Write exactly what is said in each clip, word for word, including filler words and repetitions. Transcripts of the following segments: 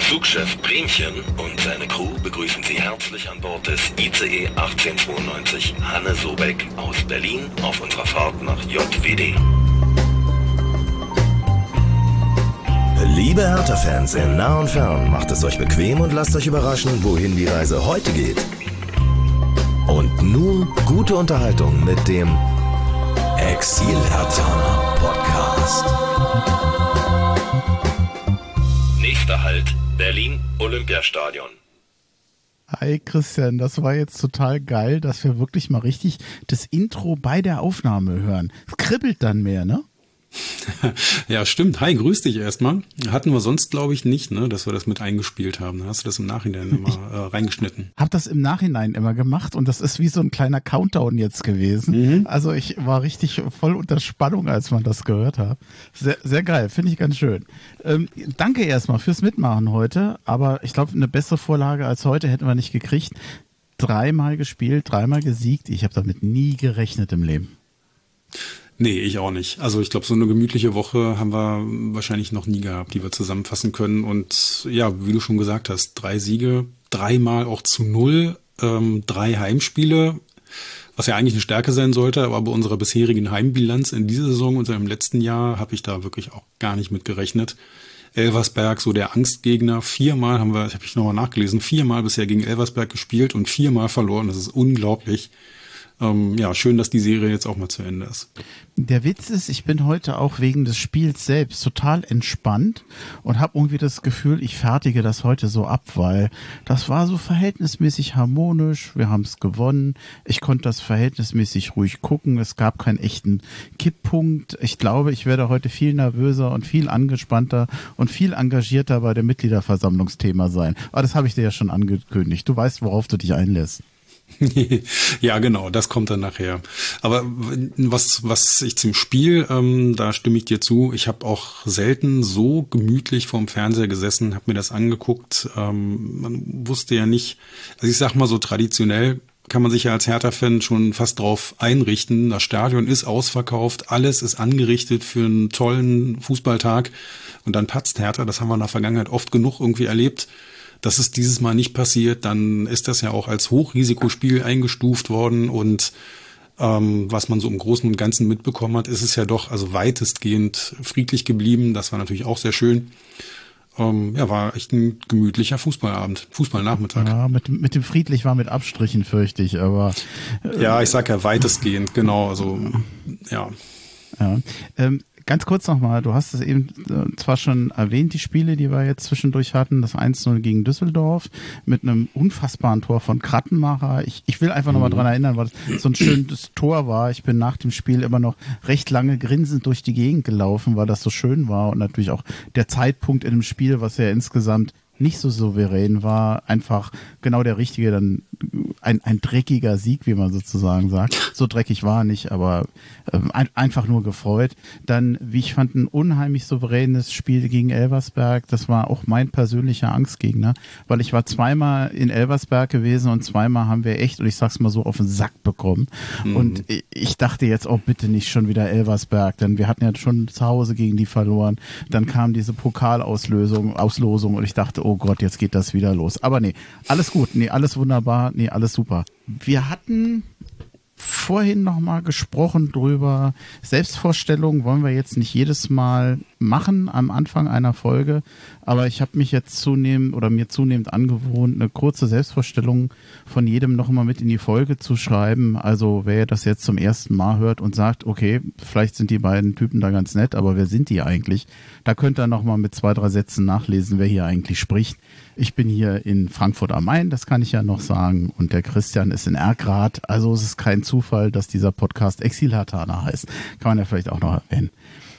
Zugchef Bremchen und seine Crew begrüßen Sie herzlich an Bord des I C E achtzehnhundertzweiundneunzig Hanne Sobeck aus Berlin auf unserer Fahrt nach J W D. Liebe Hertha-Fans in nah und fern, macht es euch bequem und lasst euch überraschen, wohin die Reise heute geht. Und nun gute Unterhaltung mit dem Exil Hertha Podcast. Nächster Halt, Berlin Olympiastadion. Hi Christian, das war jetzt total geil, dass wir wirklich mal richtig das Intro bei der Aufnahme hören. Es kribbelt dann mehr, ne? Ja, stimmt. Hi, grüß dich erstmal. Hatten wir sonst, glaube ich, nicht, ne, dass wir das mit eingespielt haben. Hast du das im Nachhinein immer äh, reingeschnitten? Hab das im Nachhinein immer gemacht und das ist wie so ein kleiner Countdown jetzt gewesen. Mhm. Also ich war richtig voll unter Spannung, als man das gehört hat. Sehr, sehr geil, finde ich ganz schön. Ähm, danke erstmal fürs Mitmachen heute, aber ich glaube, eine bessere Vorlage als heute hätten wir nicht gekriegt. Dreimal gespielt, dreimal gesiegt. Ich habe damit nie gerechnet im Leben. Nee, ich auch nicht. Also ich glaube, so eine gemütliche Woche haben wir wahrscheinlich noch nie gehabt, die wir zusammenfassen können. Und ja, wie du schon gesagt hast, drei Siege, dreimal auch zu null, ähm, drei Heimspiele, was ja eigentlich eine Stärke sein sollte, aber bei unserer bisherigen Heimbilanz in dieser Saison und im letzten Jahr habe ich da wirklich auch gar nicht mit gerechnet. Elversberg, so der Angstgegner, viermal haben wir, habe ich nochmal nachgelesen, viermal bisher gegen Elversberg gespielt und viermal verloren. Das ist unglaublich. Ähm, ja, schön, dass die Serie jetzt auch mal zu Ende ist. Der Witz ist, ich bin heute auch wegen des Spiels selbst total entspannt und habe irgendwie das Gefühl, ich fertige das heute so ab, weil das war so verhältnismäßig harmonisch, wir haben es gewonnen, ich konnte das verhältnismäßig ruhig gucken, es gab keinen echten Kipppunkt. Ich glaube, ich werde heute viel nervöser und viel angespannter und viel engagierter bei dem Mitgliederversammlungsthema sein. Aber das habe ich dir ja schon angekündigt. Du weißt, worauf du dich einlässt. Ja, genau, das kommt dann nachher. Aber was was ich zum Spiel, ähm, da stimme ich dir zu. Ich habe auch selten so gemütlich vorm Fernseher gesessen, habe mir das angeguckt. Ähm, man wusste ja nicht, also ich sag mal so traditionell kann man sich ja als Hertha-Fan schon fast drauf einrichten. Das Stadion ist ausverkauft, alles ist angerichtet für einen tollen Fußballtag und dann patzt Hertha. Das haben wir in der Vergangenheit oft genug irgendwie erlebt. Dass es dieses Mal nicht passiert, dann ist das ja auch als Hochrisikospiel eingestuft worden und ähm, was man so im Großen und Ganzen mitbekommen hat, ist es ja doch also weitestgehend friedlich geblieben. Das war natürlich auch sehr schön. Ähm, ja, war echt ein gemütlicher Fußballabend, Fußballnachmittag. Ja, mit, mit dem friedlich war mit Abstrichen, fürchte ich, aber... Äh, ja, ich sag ja weitestgehend, genau, also ja. Ja, ähm, ganz kurz nochmal, du hast es eben äh, zwar schon erwähnt, die Spiele, die wir jetzt zwischendurch hatten, das eins null gegen Düsseldorf mit einem unfassbaren Tor von Krattenmacher. Ich, ich will einfach nochmal mhm. dran erinnern, weil es so ein schönes Tor war. Ich bin nach dem Spiel immer noch recht lange grinsend durch die Gegend gelaufen, weil das so schön war und natürlich auch der Zeitpunkt in dem Spiel, was ja insgesamt nicht so souverän war, einfach genau der richtige, dann ein, ein dreckiger Sieg, wie man sozusagen sagt. So dreckig war er nicht, aber ähm, ein, einfach nur gefreut. Dann, wie ich fand, ein unheimlich souveränes Spiel gegen Elversberg. Das war auch mein persönlicher Angstgegner, weil ich war zweimal in Elversberg gewesen und zweimal haben wir echt, und ich sag's mal so, auf den Sack bekommen. Mhm. Und ich dachte jetzt, oh bitte nicht schon wieder Elversberg, denn wir hatten ja schon zu Hause gegen die verloren. Dann kam diese Pokalauslösung, Auslosung und ich dachte, oh Gott, jetzt geht das wieder los. Aber nee, alles gut, nee, alles wunderbar, nee, alles super. Wir hatten vorhin nochmal gesprochen drüber, Selbstvorstellungen wollen wir jetzt nicht jedes Mal machen am Anfang einer Folge, aber ich habe mich jetzt zunehmend oder mir zunehmend angewohnt, eine kurze Selbstvorstellung von jedem nochmal mit in die Folge zu schreiben. Also wer das jetzt zum ersten Mal hört und sagt, okay, vielleicht sind die beiden Typen da ganz nett, aber wer sind die eigentlich? Da könnt ihr nochmal mit zwei, drei Sätzen nachlesen, wer hier eigentlich spricht. Ich bin hier in Frankfurt am Main, das kann ich ja noch sagen, und der Christian ist in Erkrath, also es ist kein Zufall, dass dieser Podcast Exil Hertha heißt. Kann man ja vielleicht auch noch erwähnen.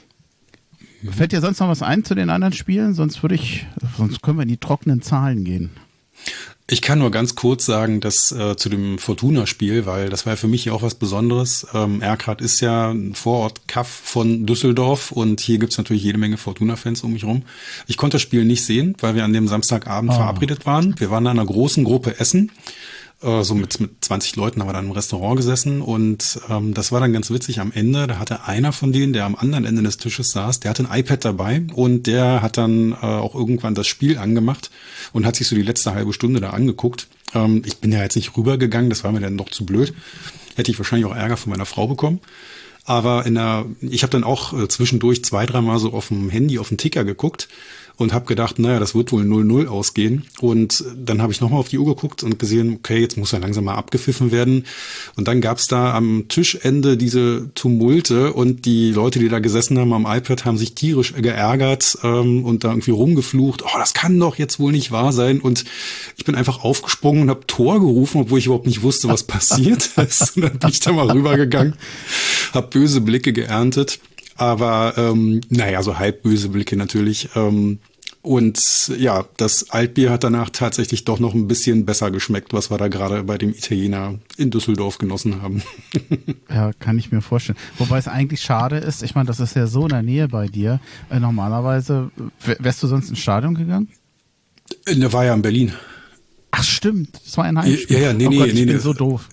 Fällt dir sonst noch was ein zu den anderen Spielen? Sonst würde ich, sonst können wir in die trockenen Zahlen gehen. Ich kann nur ganz kurz sagen, dass äh, zu dem Fortuna-Spiel, weil das war ja für mich auch was Besonderes. Ähm, Erkrath ist ja ein Vorort-Kaff von Düsseldorf und hier gibt's natürlich jede Menge Fortuna-Fans um mich rum. Ich konnte das Spiel nicht sehen, weil wir an dem Samstagabend oh. verabredet waren. Wir waren in einer großen Gruppe essen. äh, so mit, mit zwanzig Leuten haben wir dann im Restaurant gesessen und ähm, das war dann ganz witzig am Ende. Da hatte einer von denen, der am anderen Ende des Tisches saß, der hatte ein iPad dabei und der hat dann äh, auch irgendwann das Spiel angemacht und hat sich so die letzte halbe Stunde da angeguckt. Ähm, ich bin ja jetzt nicht rübergegangen, das war mir dann doch zu blöd. Hätte ich wahrscheinlich auch Ärger von meiner Frau bekommen. Aber in der, ich habe dann auch äh, zwischendurch zwei, dreimal so auf dem Handy, auf den Ticker geguckt und habe gedacht, naja, das wird wohl null null ausgehen. Und dann habe ich nochmal auf die Uhr geguckt und gesehen, okay, jetzt muss ja langsam mal abgepfiffen werden. Und dann gab's da am Tischende diese Tumulte und die Leute, die da gesessen haben am iPad, haben sich tierisch geärgert ähm, und da irgendwie rumgeflucht. Oh, das kann doch jetzt wohl nicht wahr sein. Und ich bin einfach aufgesprungen und habe Tor gerufen, obwohl ich überhaupt nicht wusste, was passiert ist. Und dann bin ich da mal rübergegangen, habe böse Blicke geerntet. Aber ähm, naja, so halb böse Blicke natürlich. Ähm, und ja, das Altbier hat danach tatsächlich doch noch ein bisschen besser geschmeckt, was wir da gerade bei dem Italiener in Düsseldorf genossen haben. Ja, kann ich mir vorstellen. Wobei es eigentlich schade ist, ich meine, das ist ja so in der Nähe bei dir. Äh, normalerweise, wärst du sonst ins Stadion gegangen? Der war ja in Berlin. Ach stimmt, das war ein Heimspiel. Ja, ja, nee, oh nee, Gott, nee, ich nee. bin so doof.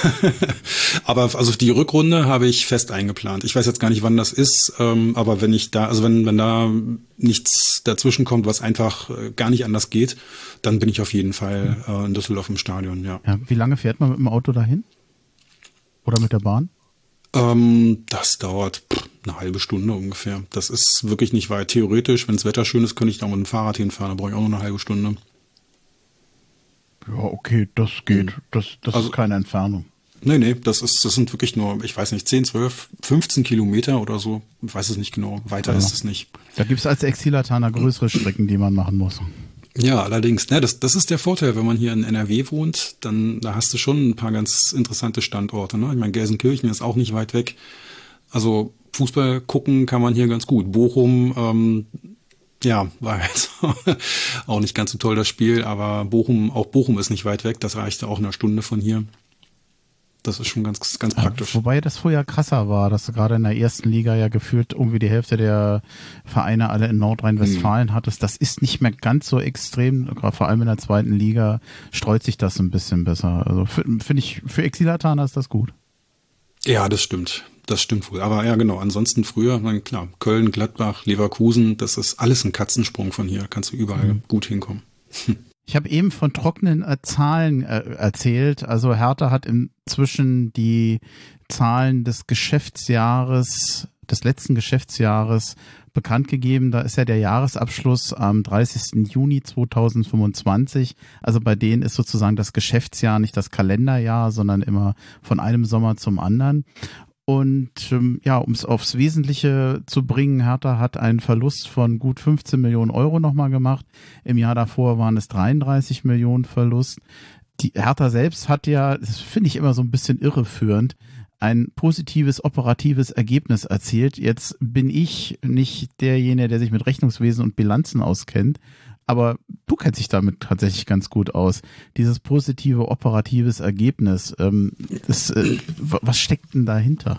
Aber also die Rückrunde habe ich fest eingeplant. Ich weiß jetzt gar nicht, wann das ist, ähm, aber wenn ich da, also wenn wenn da nichts dazwischen kommt, was einfach äh, gar nicht anders geht, dann bin ich auf jeden Fall äh, in Düsseldorf im Stadion, ja. Ja. Wie lange fährt man mit dem Auto dahin? Oder mit der Bahn? Ähm, das dauert pff, eine halbe Stunde ungefähr. Das ist wirklich nicht weit. Theoretisch, wenn das Wetter schön ist, könnte ich da mit dem Fahrrad hinfahren. Da brauche ich auch noch eine halbe Stunde. Ja, okay, das geht. Das, das Also, ist keine Entfernung. Nee, nee, das ist, das sind wirklich nur, ich weiß nicht, zehn, zwölf, fünfzehn Kilometer oder so. Ich weiß es nicht genau. Weiter ja. ist es nicht. Da gibt es als Exilataner größere Strecken, die man machen muss. Ja, allerdings. Ja, das, das ist der Vorteil, wenn man hier in N R W wohnt, dann da hast du schon ein paar ganz interessante Standorte. Ne? Ich meine, Gelsenkirchen ist auch nicht weit weg. Also Fußball gucken kann man hier ganz gut. Bochum, ähm, ja, war jetzt auch nicht ganz so toll das Spiel, aber Bochum, auch Bochum ist nicht weit weg. Das reichte auch eine Stunde von hier. Das ist schon ganz, ganz praktisch. Wobei das vorher krasser war, dass du gerade in der ersten Liga ja gefühlt irgendwie die Hälfte der Vereine alle in Nordrhein-Westfalen hm. hattest. Das ist nicht mehr ganz so extrem. Gerade vor allem in der zweiten Liga streut sich das ein bisschen besser. Also finde ich, für Exilataner ist das gut. Ja, das stimmt. Das stimmt wohl. Aber ja, genau. Ansonsten früher, na klar, Köln, Gladbach, Leverkusen, das ist alles ein Katzensprung von hier. Kannst du überall hm. gut hinkommen. Ich habe eben von trockenen äh, Zahlen äh, erzählt. Also Hertha hat inzwischen die Zahlen des Geschäftsjahres, des letzten Geschäftsjahres bekannt gegeben. Da ist ja der Jahresabschluss am dreißigsten Juni zweitausendfünfundzwanzig. Also bei denen ist sozusagen das Geschäftsjahr nicht das Kalenderjahr, sondern immer von einem Sommer zum anderen. Und ähm, ja, um es aufs Wesentliche zu bringen, Hertha hat einen Verlust von gut fünfzehn Millionen Euro nochmal gemacht. Im Jahr davor waren es dreiunddreißig Millionen Verlust. Die Hertha selbst hat ja, das finde ich immer so ein bisschen irreführend, ein positives operatives Ergebnis erzielt. Jetzt bin ich nicht derjenige, der sich mit Rechnungswesen und Bilanzen auskennt, aber du kennst dich damit tatsächlich ganz gut aus. Dieses positive operatives Ergebnis, ähm, das, äh, was steckt denn dahinter?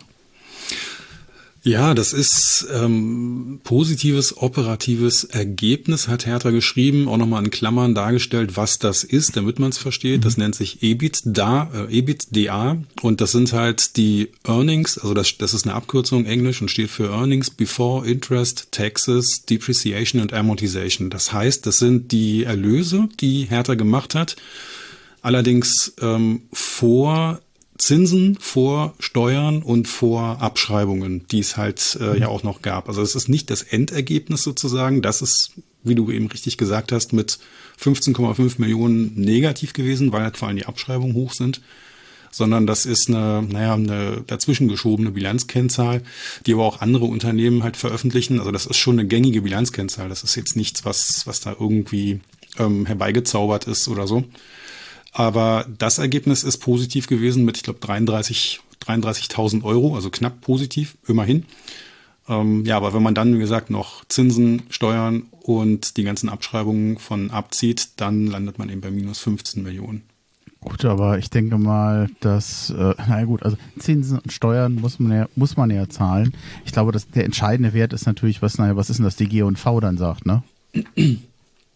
Ja, das ist ähm, positives operatives Ergebnis, hat Hertha geschrieben, auch nochmal in Klammern dargestellt, was das ist, damit man es versteht. Das nennt sich EBITDA, äh, EBITDA und das sind halt die Earnings, also das, das ist eine Abkürzung Englisch und steht für Earnings Before Interest, Taxes, Depreciation and Amortization. Das heißt, das sind die Erlöse, die Hertha gemacht hat, allerdings ähm, vor Zinsen, vor Steuern und vor Abschreibungen, die es halt äh, ja auch noch gab. Also es ist nicht das Endergebnis sozusagen. Das ist, wie du eben richtig gesagt hast, mit fünfzehn Komma fünf Millionen negativ gewesen, weil halt vor allem die Abschreibungen hoch sind. Sondern das ist eine, naja, eine dazwischen geschobene Bilanzkennzahl, die aber auch andere Unternehmen halt veröffentlichen. Also das ist schon eine gängige Bilanzkennzahl. Das ist jetzt nichts, was, was da irgendwie ähm, herbeigezaubert ist oder so. Aber das Ergebnis ist positiv gewesen mit, ich glaube, dreiunddreißig, dreiunddreißigtausend Euro, also knapp positiv, immerhin. Ähm, ja, aber wenn man dann, wie gesagt, noch Zinsen, Steuern und die ganzen Abschreibungen von abzieht, dann landet man eben bei minus fünfzehn Millionen. Gut, aber ich denke mal, dass, äh, naja gut, also Zinsen und Steuern muss man ja, muss man ja zahlen. Ich glaube, dass der entscheidende Wert ist natürlich, was, naja, was ist denn das, die G und V dann sagt, ne?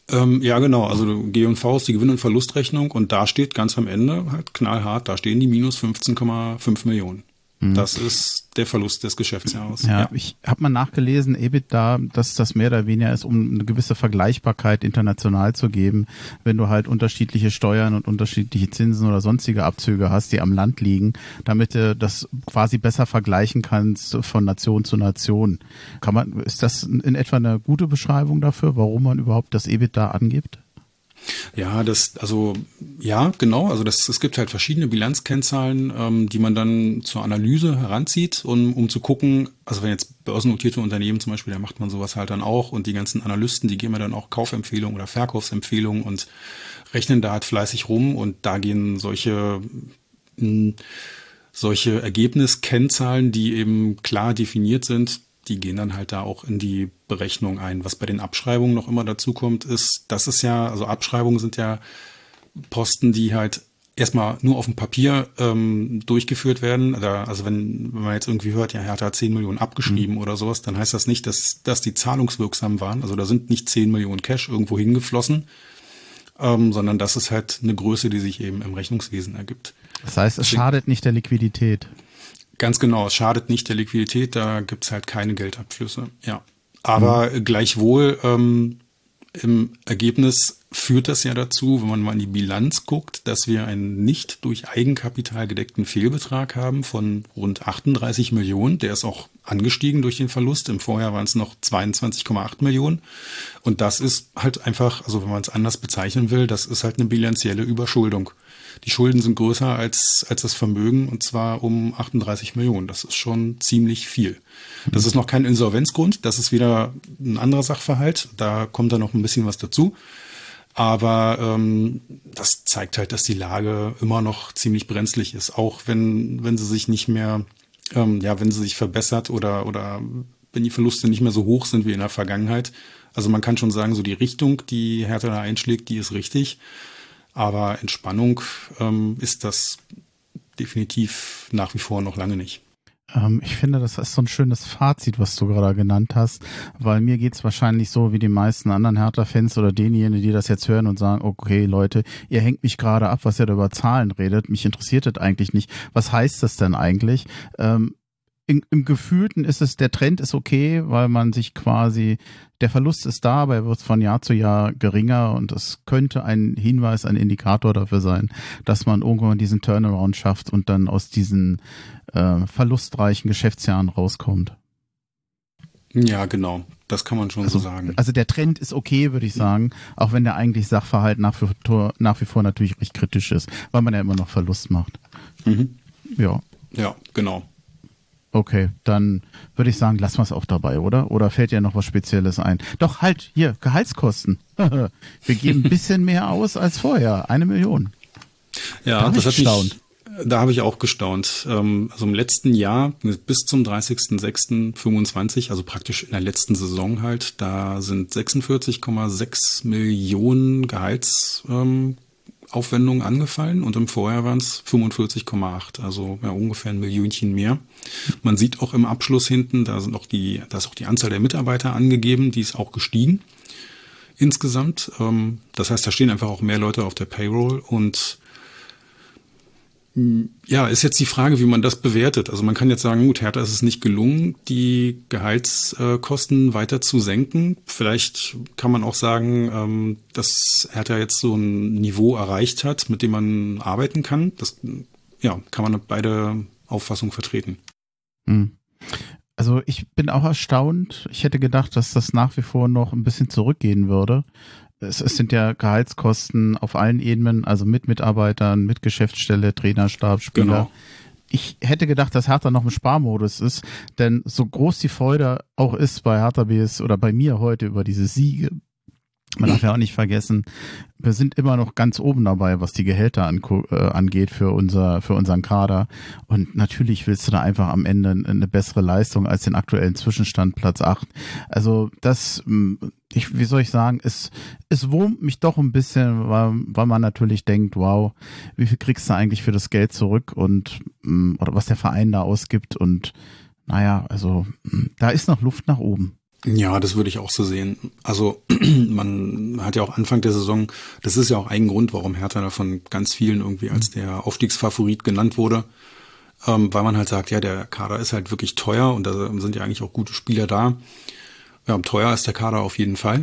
Ähm, ja, genau. Also G und V ist die Gewinn- und Verlustrechnung und da steht ganz am Ende halt knallhart, da stehen die minus fünfzehn Komma fünf Millionen. Mhm. Das ist der Verlust des Geschäftsjahres. Ja, ja. Ich habe mal nachgelesen, EBITDA, dass das mehr oder weniger ist, um eine gewisse Vergleichbarkeit international zu geben. Wenn du halt unterschiedliche Steuern und unterschiedliche Zinsen oder sonstige Abzüge hast, die am Land liegen, damit du das quasi besser vergleichen kannst von Nation zu Nation. Kann man, ist das in etwa eine gute Beschreibung dafür, warum man überhaupt das EBITDA angibt? Ja, das, also, ja, genau. Also, das, es gibt halt verschiedene Bilanzkennzahlen, ähm, die man dann zur Analyse heranzieht, um, um zu gucken, also wenn jetzt börsennotierte Unternehmen zum Beispiel, da macht man sowas halt dann auch und die ganzen Analysten, die geben ja dann auch Kaufempfehlungen oder Verkaufsempfehlungen und rechnen da halt fleißig rum und da gehen solche, mh, solche Ergebniskennzahlen, die eben klar definiert sind, die gehen dann halt da auch in die Berechnung ein. Was bei den Abschreibungen noch immer dazu kommt, ist, das ist ja, also Abschreibungen sind ja Posten, die halt erstmal nur auf dem Papier ähm, durchgeführt werden. Also wenn, wenn man jetzt irgendwie hört, ja, Hertha hat zehn Millionen abgeschrieben mhm. oder sowas, dann heißt das nicht, dass, dass die zahlungswirksam waren. Also da sind nicht zehn Millionen Cash irgendwo hingeflossen, ähm, sondern das ist halt eine Größe, die sich eben im Rechnungswesen ergibt. Das heißt, es schadet nicht der Liquidität. Ganz genau, es schadet nicht der Liquidität, da gibt's halt keine Geldabflüsse. Ja, aber mhm. gleichwohl ähm, im Ergebnis führt das ja dazu, wenn man mal in die Bilanz guckt, dass wir einen nicht durch Eigenkapital gedeckten Fehlbetrag haben von rund achtunddreißig Millionen. Der ist auch angestiegen durch den Verlust. Im Vorjahr waren es noch zweiundzwanzig Komma acht Millionen. Und das ist halt einfach, also wenn man es anders bezeichnen will, das ist halt eine bilanzielle Überschuldung. Die Schulden sind größer als, als das Vermögen und zwar um achtunddreißig Millionen. Das ist schon ziemlich viel. Das ist noch kein Insolvenzgrund. Das ist wieder ein anderer Sachverhalt. Da kommt dann noch ein bisschen was dazu. Aber ähm, das zeigt halt, dass die Lage immer noch ziemlich brenzlig ist. Auch wenn, wenn sie sich nicht mehr, ähm, ja, wenn sie sich verbessert oder, oder wenn die Verluste nicht mehr so hoch sind wie in der Vergangenheit. Also man kann schon sagen, so die Richtung, die Hertha da einschlägt, die ist richtig. Aber Entspannung ähm, ist das definitiv nach wie vor noch lange nicht. Ähm, ich finde, das ist so ein schönes Fazit, was du gerade genannt hast, weil mir geht's wahrscheinlich so wie die meisten anderen Hertha-Fans oder denjenigen, die das jetzt hören und sagen, okay Leute, ihr hängt mich gerade ab, was ihr da über Zahlen redet, mich interessiert das eigentlich nicht. Was heißt das denn eigentlich? Ähm, Im, Im Gefühlten ist es, der Trend ist okay, weil man sich quasi, der Verlust ist da, aber er wird von Jahr zu Jahr geringer und es könnte ein Hinweis, ein Indikator dafür sein, dass man irgendwann diesen Turnaround schafft und dann aus diesen äh, verlustreichen Geschäftsjahren rauskommt. Ja, genau. Das kann man schon also, so sagen. Also der Trend ist okay, würde ich sagen, auch wenn der eigentlich Sachverhalt nach wie vor, nach wie vor natürlich recht kritisch ist, weil man ja immer noch Verlust macht. Mhm. Ja. Ja, genau. Okay, dann würde ich sagen, lassen wir es auch dabei, oder? Oder fällt dir noch was Spezielles ein? Doch, halt, hier, Gehaltskosten. Wir geben ein bisschen mehr aus als vorher, eine Million. Ja, da das hat mich, da habe ich auch gestaunt. Also im letzten Jahr, bis zum dreißigsten sechsten fünfundzwanzig, also praktisch in der letzten Saison halt, da sind sechsundvierzig Komma sechs Millionen Gehalts Aufwendungen angefallen und im Vorjahr waren es fünfundvierzig Komma acht, also ja, ungefähr ein Millionchen mehr. Man sieht auch im Abschluss hinten, da sind auch die, da ist auch die Anzahl der Mitarbeiter angegeben, die ist auch gestiegen insgesamt. Das heißt, da stehen einfach auch mehr Leute auf der Payroll und ja, ist jetzt die Frage, wie man das bewertet. Also man kann jetzt sagen, gut, Hertha ist es nicht gelungen, die Gehaltskosten weiter zu senken. Vielleicht kann man auch sagen, dass Hertha jetzt so ein Niveau erreicht hat, mit dem man arbeiten kann. Das, ja, kann man beide Auffassungen vertreten. Also ich bin auch erstaunt. Ich hätte gedacht, dass das nach wie vor noch ein bisschen zurückgehen würde. Es, es sind ja Gehaltskosten auf allen Ebenen, also mit Mitarbeitern, mit Geschäftsstelle, Trainerstab, Spieler. Genau. Ich hätte gedacht, dass Hertha noch im Sparmodus ist, denn so groß die Freude auch ist bei Hertha B S oder bei mir heute über diese Siege, man darf ja auch nicht vergessen, wir sind immer noch ganz oben dabei, was die Gehälter angu- äh, angeht für unser für unseren Kader. Und natürlich willst du da einfach am Ende eine bessere Leistung als den aktuellen Zwischenstand Platz acht. Also das, ich, wie soll ich sagen, es, es wurmt mich doch ein bisschen, weil, weil man natürlich denkt, wow, wie viel kriegst du eigentlich für das Geld zurück und oder was der Verein da ausgibt und naja, also da ist noch Luft nach oben. Ja, das würde ich auch so sehen. Also man hat ja auch Anfang der Saison, das ist ja auch ein Grund, warum Hertha da von ganz vielen irgendwie als der Aufstiegsfavorit genannt wurde, ähm, weil man halt sagt, ja, der Kader ist halt wirklich teuer und da sind ja eigentlich auch gute Spieler da. Ja, teuer ist der Kader auf jeden Fall.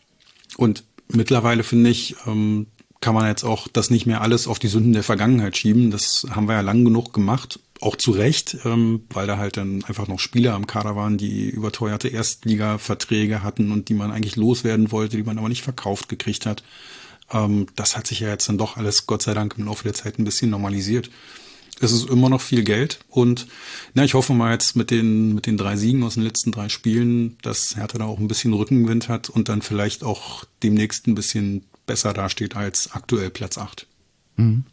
Und mittlerweile, finde ich, ähm, kann man jetzt auch das nicht mehr alles auf die Sünden der Vergangenheit schieben. Das haben wir ja lang genug gemacht. Auch zu Recht, ähm, weil da halt dann einfach noch Spieler am Kader waren, die überteuerte Erstliga-Verträge hatten und die man eigentlich loswerden wollte, die man aber nicht verkauft gekriegt hat. Ähm, das hat sich ja jetzt dann doch alles, Gott sei Dank, im Laufe der Zeit ein bisschen normalisiert. Es ist immer noch viel Geld und na, ich hoffe mal jetzt mit den mit den drei Siegen aus den letzten drei Spielen, dass Hertha da auch ein bisschen Rückenwind hat und dann vielleicht auch demnächst ein bisschen besser dasteht als aktuell Platz acht. Mhm.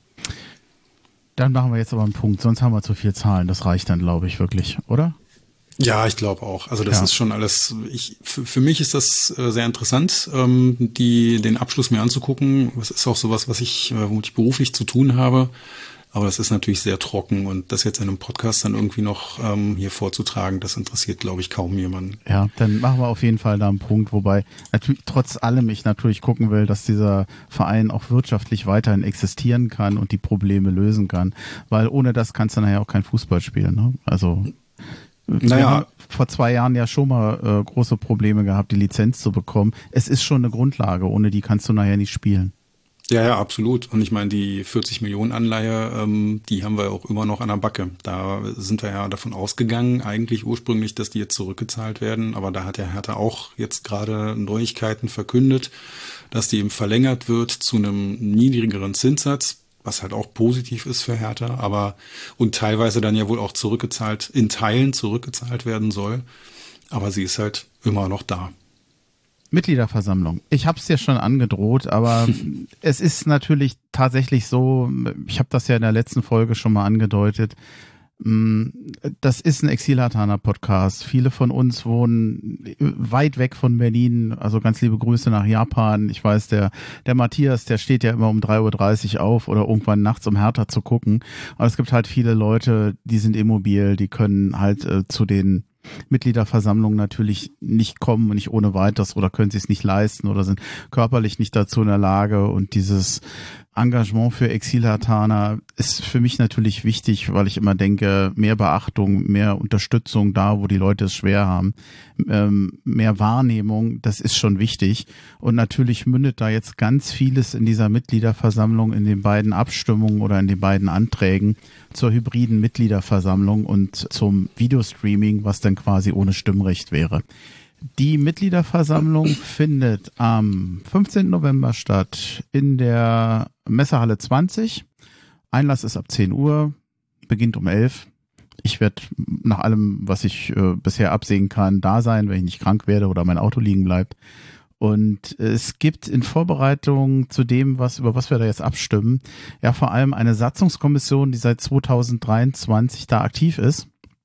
Dann machen wir jetzt aber einen Punkt, sonst haben wir zu viel Zahlen. Das reicht dann, glaube ich, wirklich, oder? Ja, ich glaube auch. Also das ja. ist schon alles, ich, für, für mich ist das äh, sehr interessant, ähm, die, den Abschluss mir anzugucken. Das ist auch sowas, was ich, äh, womit ich beruflich zu tun habe. Aber das ist natürlich sehr trocken und das jetzt in einem Podcast dann irgendwie noch ähm, hier vorzutragen, das interessiert, glaube ich, kaum jemanden. Ja, dann machen wir auf jeden Fall da einen Punkt, wobei natürlich trotz allem ich natürlich gucken will, dass dieser Verein auch wirtschaftlich weiterhin existieren kann und die Probleme lösen kann, weil ohne das kannst du nachher auch kein Fußball spielen. Ne? Also wir naja. haben vor zwei Jahren ja schon mal äh, große Probleme gehabt, die Lizenz zu bekommen. Es ist schon eine Grundlage, ohne die kannst du nachher nicht spielen. Ja, ja, absolut. Und ich meine, die vierzig Millionen Anleihe, ähm, die haben wir auch immer noch an der Backe. Da sind wir ja davon ausgegangen, eigentlich ursprünglich, dass die jetzt zurückgezahlt werden. Aber da hat der Hertha auch jetzt gerade Neuigkeiten verkündet, dass die eben verlängert wird zu einem niedrigeren Zinssatz, was halt auch positiv ist für Hertha, aber und teilweise dann ja wohl auch zurückgezahlt, in Teilen zurückgezahlt werden soll. Aber sie ist halt immer noch da. Mitgliederversammlung. Ich habe es ja schon angedroht, aber es ist natürlich tatsächlich so, ich habe das ja in der letzten Folge schon mal angedeutet, das ist ein Exil-Hatana-Podcast. Viele von uns wohnen weit weg von Berlin, also ganz liebe Grüße nach Japan. Ich weiß, der der Matthias, der steht ja immer um drei Uhr dreißig auf oder irgendwann nachts, um Hertha zu gucken. Aber es gibt halt viele Leute, die sind immobil, die können halt äh, zu den Mitgliederversammlungen natürlich nicht kommen und nicht ohne weiteres oder können sie es nicht leisten oder sind körperlich nicht dazu in der Lage und dieses Engagement für Exil-Hatana ist für mich natürlich wichtig, weil ich immer denke, mehr Beachtung, mehr Unterstützung da, wo die Leute es schwer haben, ähm, mehr Wahrnehmung, das ist schon wichtig. Und natürlich mündet da jetzt ganz vieles in dieser Mitgliederversammlung, in den beiden Abstimmungen oder in den beiden Anträgen zur hybriden Mitgliederversammlung und zum Videostreaming, was dann quasi ohne Stimmrecht wäre. Die Mitgliederversammlung findet am fünfzehnten November statt in der Messehalle zwanzig. Einlass ist ab zehn Uhr, beginnt um elf. Ich werde nach allem, was ich äh, bisher absehen kann, da sein, wenn ich nicht krank werde oder mein Auto liegen bleibt. Und es gibt in Vorbereitung zu dem, was über was wir da jetzt abstimmen, ja vor allem eine Satzungskommission, die seit zweitausenddreiundzwanzig da aktiv ist,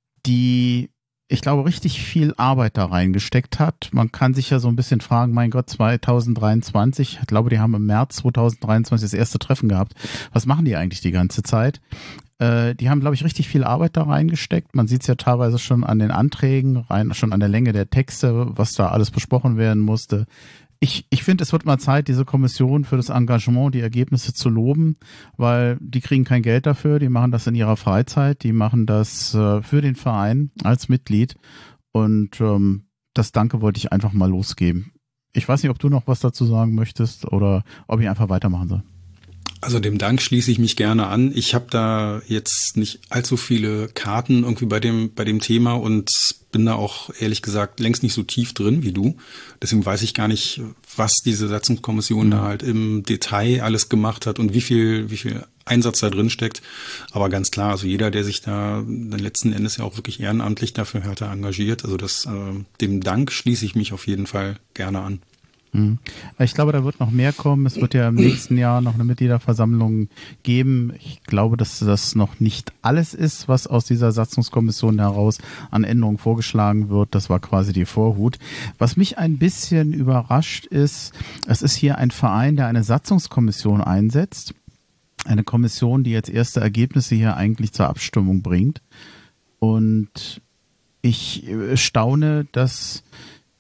die ich glaube, richtig viel Arbeit da reingesteckt hat. Man kann sich ja so ein bisschen fragen, mein Gott, zweitausenddreiundzwanzig, ich glaube, die haben im März zweitausenddreiundzwanzig das erste Treffen gehabt. Was machen die eigentlich die ganze Zeit? Äh, die haben, glaube ich, richtig viel Arbeit da reingesteckt. Man sieht es ja teilweise schon an den Anträgen, rein, schon an der Länge der Texte, was da alles besprochen werden musste. Ich, ich finde, es wird mal Zeit, diese Kommission für das Engagement, die Ergebnisse zu loben, weil die kriegen kein Geld dafür, die machen das in ihrer Freizeit, die machen das äh, für den Verein als Mitglied und ähm, das Danke wollte ich einfach mal losgeben. Ich weiß nicht, ob du noch was dazu sagen möchtest oder ob ich einfach weitermachen soll. Also dem Dank schließe ich mich gerne an. Ich habe da jetzt nicht allzu viele Karten irgendwie bei dem bei dem Thema und bin da auch ehrlich gesagt längst nicht so tief drin wie du. Deswegen weiß ich gar nicht, was diese Satzungskommission mhm. da halt im Detail alles gemacht hat und wie viel wie viel Einsatz da drin steckt. Aber ganz klar, also jeder, der sich da dann letzten Endes ja auch wirklich ehrenamtlich dafür Hertha engagiert, also das äh, dem Dank schließe ich mich auf jeden Fall gerne an. Ich glaube, da wird noch mehr kommen. Es wird ja im nächsten Jahr noch eine Mitgliederversammlung geben. Ich glaube, dass das noch nicht alles ist, was aus dieser Satzungskommission heraus an Änderungen vorgeschlagen wird. Das war quasi die Vorhut. Was mich ein bisschen überrascht ist, es ist hier ein Verein, der eine Satzungskommission einsetzt. Eine Kommission, die jetzt erste Ergebnisse hier eigentlich zur Abstimmung bringt. Und ich staune, dass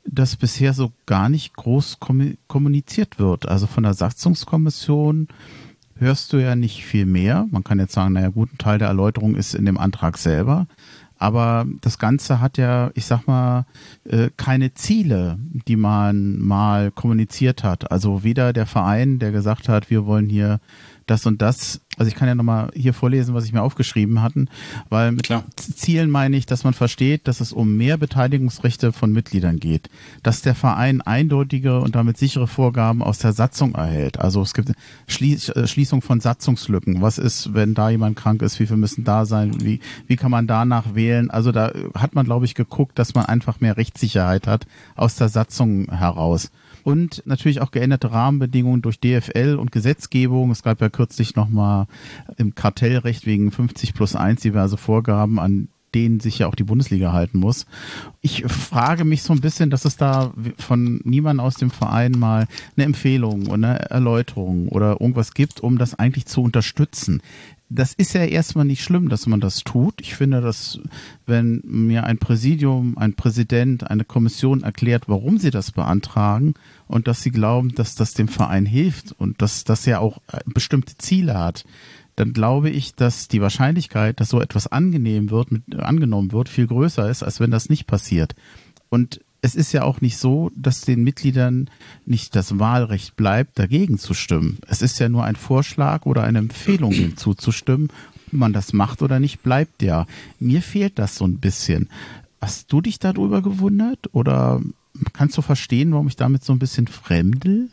dass bisher so gar nicht groß kommuniziert wird. Also von der Satzungskommission hörst du ja nicht viel mehr. Man kann jetzt sagen, naja gut, ein Teil der Erläuterung ist in dem Antrag selber. Aber das Ganze hat ja, ich sag mal, keine Ziele, die man mal kommuniziert hat. Also weder der Verein, der gesagt hat, wir wollen hier das und das. Also ich kann ja nochmal hier vorlesen, was ich mir aufgeschrieben hatten, weil mit Klar. Zielen meine ich, dass man versteht, dass es um mehr Beteiligungsrechte von Mitgliedern geht, dass der Verein eindeutige und damit sichere Vorgaben aus der Satzung erhält. Also es gibt Schlie- Schließung von Satzungslücken. Was ist, wenn da jemand krank ist? Wie viel müssen da sein? Wie, wie kann man danach wählen? Also da hat man, glaube ich, geguckt, dass man einfach mehr Rechtssicherheit hat aus der Satzung heraus. Und natürlich auch geänderte Rahmenbedingungen durch D F L und Gesetzgebung. Es gab ja kürzlich nochmal im Kartellrecht wegen fünfzig plus eins diverse Vorgaben, an denen sich ja auch die Bundesliga halten muss. Ich frage mich so ein bisschen, dass es da von niemandem aus dem Verein mal eine Empfehlung oder eine Erläuterung oder irgendwas gibt, um das eigentlich zu unterstützen. Das ist ja erstmal nicht schlimm, dass man das tut. Ich finde, dass wenn mir ein Präsidium, ein Präsident, eine Kommission erklärt, warum sie das beantragen und dass sie glauben, dass das dem Verein hilft und dass das ja auch bestimmte Ziele hat, dann glaube ich, dass die Wahrscheinlichkeit, dass so etwas angenehm wird, mit, angenommen wird, viel größer ist, als wenn das nicht passiert. Und es ist ja auch nicht so, dass den Mitgliedern nicht das Wahlrecht bleibt, dagegen zu stimmen. Es ist ja nur ein Vorschlag oder eine Empfehlung, dem zuzustimmen. Ob man das macht oder nicht, bleibt ja. Mir fehlt das so ein bisschen. Hast du dich darüber gewundert oder kannst du verstehen, warum ich damit so ein bisschen fremdel?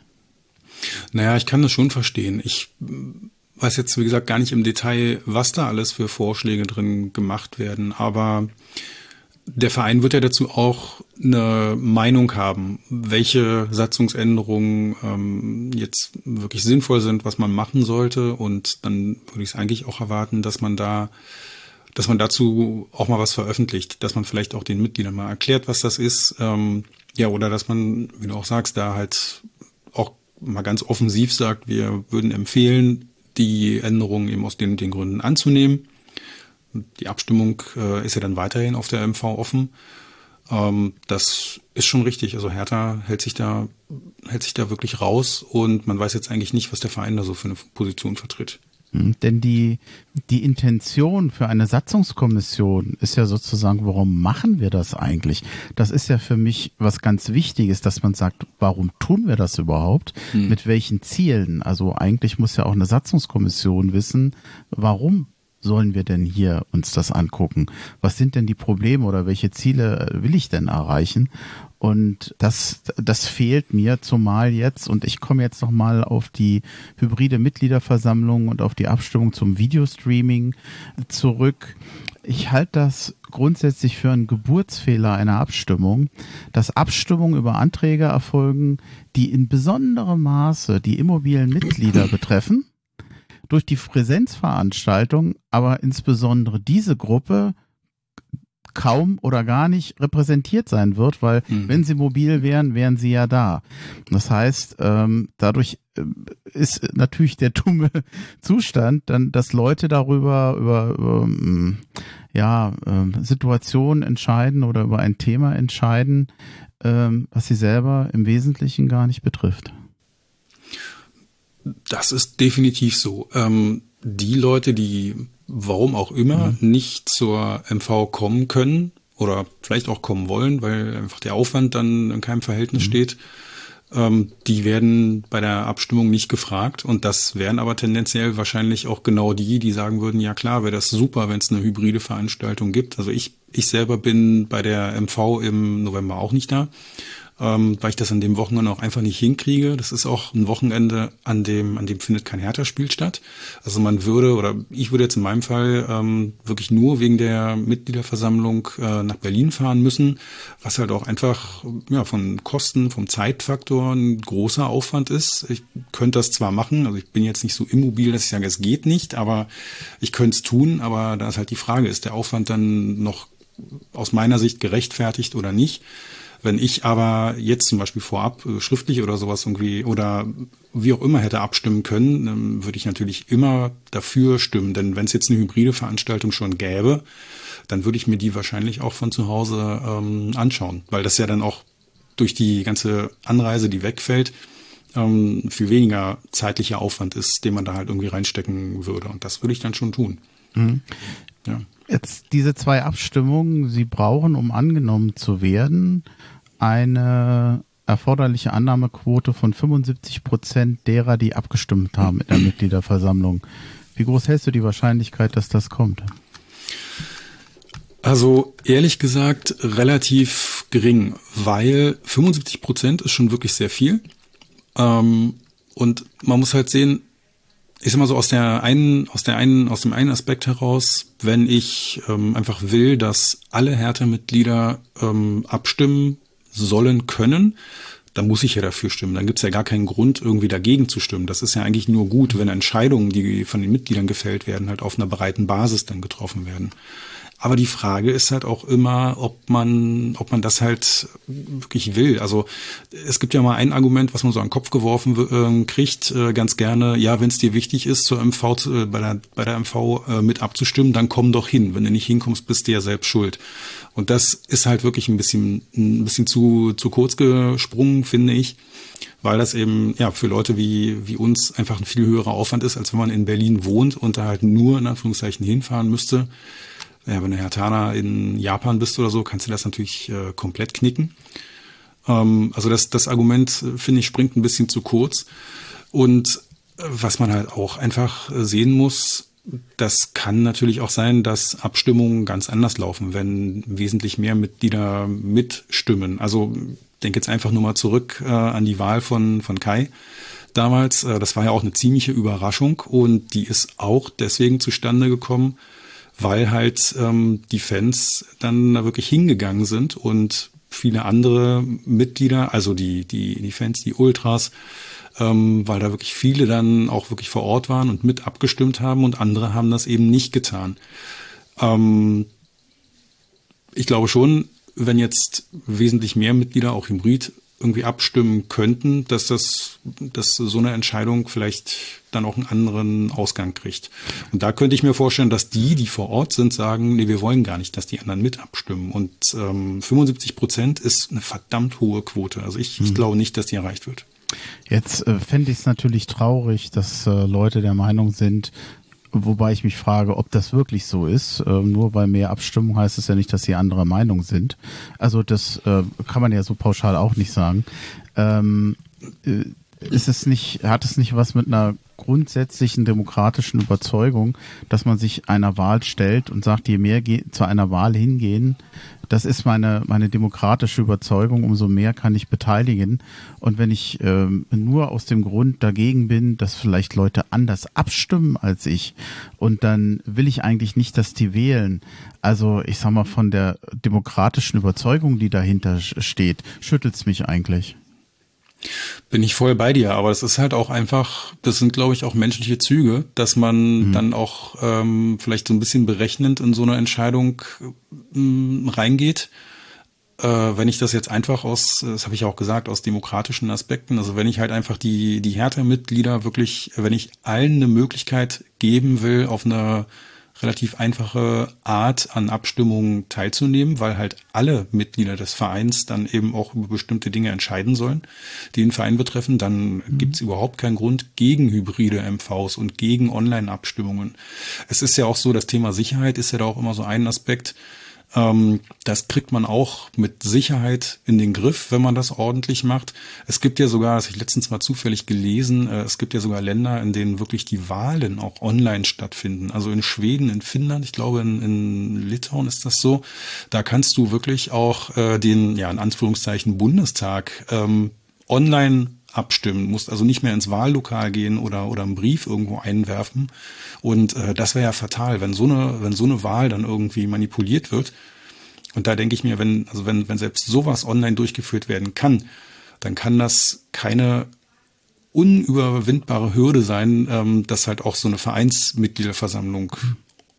Naja, ich kann das schon verstehen. Ich weiß jetzt, wie gesagt, gar nicht im Detail, was da alles für Vorschläge drin gemacht werden, aber der Verein wird ja dazu auch eine Meinung haben, welche Satzungsänderungen ähm, jetzt wirklich sinnvoll sind, was man machen sollte. Und dann würde ich es eigentlich auch erwarten, dass man da, dass man dazu auch mal was veröffentlicht, dass man vielleicht auch den Mitgliedern mal erklärt, was das ist. Ähm, ja, oder dass man, wie du auch sagst, da halt auch mal ganz offensiv sagt, wir würden empfehlen, die Änderungen eben aus den und den Gründen anzunehmen. Die Abstimmung äh, ist ja dann weiterhin auf der M V offen. Ähm, das ist schon richtig. Also Hertha hält sich da hält sich da wirklich raus und man weiß jetzt eigentlich nicht, was der Verein da so für eine Position vertritt. Denn die die Intention für eine Satzungskommission ist ja sozusagen, warum machen wir das eigentlich? Das ist ja für mich was ganz Wichtiges, dass man sagt, warum tun wir das überhaupt? Hm. Mit welchen Zielen? Also eigentlich muss ja auch eine Satzungskommission wissen, warum sollen wir denn hier uns das angucken? Was sind denn die Probleme oder welche Ziele will ich denn erreichen? Und das, das fehlt mir, zumal jetzt, und ich komme jetzt nochmal auf die hybride Mitgliederversammlung und auf die Abstimmung zum Videostreaming zurück. Ich halte das grundsätzlich für einen Geburtsfehler einer Abstimmung, dass Abstimmungen über Anträge erfolgen, die in besonderem Maße die immobilen Mitglieder betreffen, durch die Präsenzveranstaltung aber insbesondere diese Gruppe kaum oder gar nicht repräsentiert sein wird, weil mhm. wenn sie mobil wären, wären sie ja da. Das heißt, ähm, dadurch ist natürlich der dumme Zustand, dann, dass Leute darüber über, über ja äh, Situationen entscheiden oder über ein Thema entscheiden, ähm, was sie selber im Wesentlichen gar nicht betrifft. Das ist definitiv so. Ähm, die Leute, die, warum auch immer, mhm. nicht zur M V kommen können oder vielleicht auch kommen wollen, weil einfach der Aufwand dann in keinem Verhältnis mhm. steht, ähm, die werden bei der Abstimmung nicht gefragt. Und das wären aber tendenziell wahrscheinlich auch genau die, die sagen würden, ja klar, wäre das super, wenn es eine hybride Veranstaltung gibt. Also ich, ich selber bin bei der M V im November auch nicht da. Ähm, weil ich das an dem Wochenende auch einfach nicht hinkriege. Das ist auch ein Wochenende, an dem an dem findet kein Hertha-Spiel statt. Also man würde, oder ich würde jetzt in meinem Fall ähm, wirklich nur wegen der Mitgliederversammlung äh, nach Berlin fahren müssen, was halt auch einfach ja von Kosten, vom Zeitfaktor ein großer Aufwand ist. Ich könnte das zwar machen, also ich bin jetzt nicht so immobil, dass ich sage, es geht nicht, aber ich könnte es tun, aber da ist halt die Frage, ist der Aufwand dann noch aus meiner Sicht gerechtfertigt oder nicht? Wenn ich aber jetzt zum Beispiel vorab äh, schriftlich oder sowas irgendwie oder wie auch immer hätte abstimmen können, dann würde ich natürlich immer dafür stimmen. Denn wenn es jetzt eine hybride Veranstaltung schon gäbe, dann würde ich mir die wahrscheinlich auch von zu Hause ähm, anschauen. Weil das ja dann auch durch die ganze Anreise, die wegfällt, ähm, viel weniger zeitlicher Aufwand ist, den man da halt irgendwie reinstecken würde. Und das würde ich dann schon tun. Mhm. Ja. Jetzt diese zwei Abstimmungen, Sie brauchen, um angenommen zu werden, eine erforderliche Annahmequote von fünfundsiebzig Prozent derer, die abgestimmt haben in der Mitgliederversammlung. Wie groß hältst du die Wahrscheinlichkeit, dass das kommt? Also ehrlich gesagt relativ gering, weil fünfundsiebzig Prozent ist schon wirklich sehr viel. Ähm, und man muss halt sehen, ich sag mal so aus der einen, aus der einen, aus dem einen Aspekt heraus, wenn ich ähm, einfach will, dass alle Hertha-Mitglieder ähm, abstimmen sollen können, dann muss ich ja dafür stimmen. Dann gibt's ja gar keinen Grund, irgendwie dagegen zu stimmen. Das ist ja eigentlich nur gut, wenn Entscheidungen, die von den Mitgliedern gefällt werden, halt auf einer breiten Basis dann getroffen werden. Aber die Frage ist halt auch immer, ob man, ob man das halt wirklich will. Also es gibt ja mal ein Argument, was man so an den Kopf geworfen äh, kriegt, äh, ganz gerne. Ja, wenn es dir wichtig ist, zur M V äh, bei der bei der M V äh, mit abzustimmen, dann komm doch hin. Wenn du nicht hinkommst, bist du ja selbst schuld. Und das ist halt wirklich ein bisschen ein bisschen zu zu kurz gesprungen, finde ich, weil das eben ja für Leute wie wie uns einfach ein viel höherer Aufwand ist, als wenn man in Berlin wohnt und da halt nur in Anführungszeichen hinfahren müsste. Ja, wenn du Hertaner in Japan bist oder so, kannst du das natürlich äh, komplett knicken. Ähm, also das, das Argument, finde ich, springt ein bisschen zu kurz. Und äh, was man halt auch einfach sehen muss, das kann natürlich auch sein, dass Abstimmungen ganz anders laufen, wenn wesentlich mehr Mitglieder mitstimmen. Also denke jetzt einfach nur mal zurück äh, an die Wahl von, von Kai damals. Äh, das war ja auch eine ziemliche Überraschung und die ist auch deswegen zustande gekommen, weil halt ähm, die Fans dann da wirklich hingegangen sind und viele andere Mitglieder, also die die die Fans, die Ultras, ähm, weil da wirklich viele dann auch wirklich vor Ort waren und mit abgestimmt haben und andere haben das eben nicht getan. Ähm, ich glaube schon, wenn jetzt wesentlich mehr Mitglieder, auch hybrid, irgendwie abstimmen könnten, dass das, dass so eine Entscheidung vielleicht dann auch einen anderen Ausgang kriegt. Und da könnte ich mir vorstellen, dass die, die vor Ort sind, sagen, nee, wir wollen gar nicht, dass die anderen mit abstimmen. Und ähm, fünfundsiebzig Prozent ist eine verdammt hohe Quote. Also ich, mhm. ich glaube nicht, dass die erreicht wird. Jetzt äh, fände ich es natürlich traurig, dass äh, Leute der Meinung sind, wobei ich mich frage, ob das wirklich so ist. Ähm, nur weil mehr Abstimmung heißt es ja nicht, dass sie anderer Meinung sind. Also das äh, kann man ja so pauschal auch nicht sagen. Ähm, äh, ist es nicht, hat es nicht was mit einer grundsätzlichen demokratischen Überzeugung, dass man sich einer Wahl stellt und sagt, je mehr ge- zu einer Wahl hingehen, das ist meine meine demokratische Überzeugung, umso mehr kann ich beteiligen. Und wenn ich ähm, nur aus dem Grund dagegen bin, dass vielleicht Leute anders abstimmen als ich, und dann will ich eigentlich nicht, dass die wählen. Also ich sag mal, von der demokratischen Überzeugung, die dahinter steht, schüttelt's mich eigentlich. Bin ich voll bei dir, aber das ist halt auch einfach, das sind, glaube ich, auch menschliche Züge, dass man mhm. dann auch ähm, vielleicht so ein bisschen berechnend in so eine Entscheidung ähm, reingeht. Äh, wenn ich das jetzt einfach aus, das habe ich auch gesagt, aus demokratischen Aspekten, also wenn ich halt einfach die die Hertha-Mitglieder wirklich, wenn ich allen eine Möglichkeit geben will, auf eine relativ einfache Art an Abstimmungen teilzunehmen, weil halt alle Mitglieder des Vereins dann eben auch über bestimmte Dinge entscheiden sollen, die den Verein betreffen, dann mhm. gibt's überhaupt keinen Grund gegen hybride M Vs und gegen Online-Abstimmungen. Es ist ja auch so, das Thema Sicherheit ist ja da auch immer so ein Aspekt. Ähm, das kriegt man auch mit Sicherheit in den Griff, wenn man das ordentlich macht. Es gibt ja sogar, das habe ich letztens mal zufällig gelesen, äh, es gibt ja sogar Länder, in denen wirklich die Wahlen auch online stattfinden. Also in Schweden, in Finnland, ich glaube in, in Litauen ist das so. Da kannst du wirklich auch äh, den, ja in Anführungszeichen, Bundestag ähm, online abstimmen, musst also nicht mehr ins Wahllokal gehen oder oder einen Brief irgendwo einwerfen. Und äh, das wäre ja fatal, wenn so eine wenn so eine Wahl dann irgendwie manipuliert wird. Und da denke ich mir, wenn also wenn wenn selbst sowas online durchgeführt werden kann, dann kann das keine unüberwindbare Hürde sein, ähm, dass halt auch so eine Vereinsmitgliederversammlung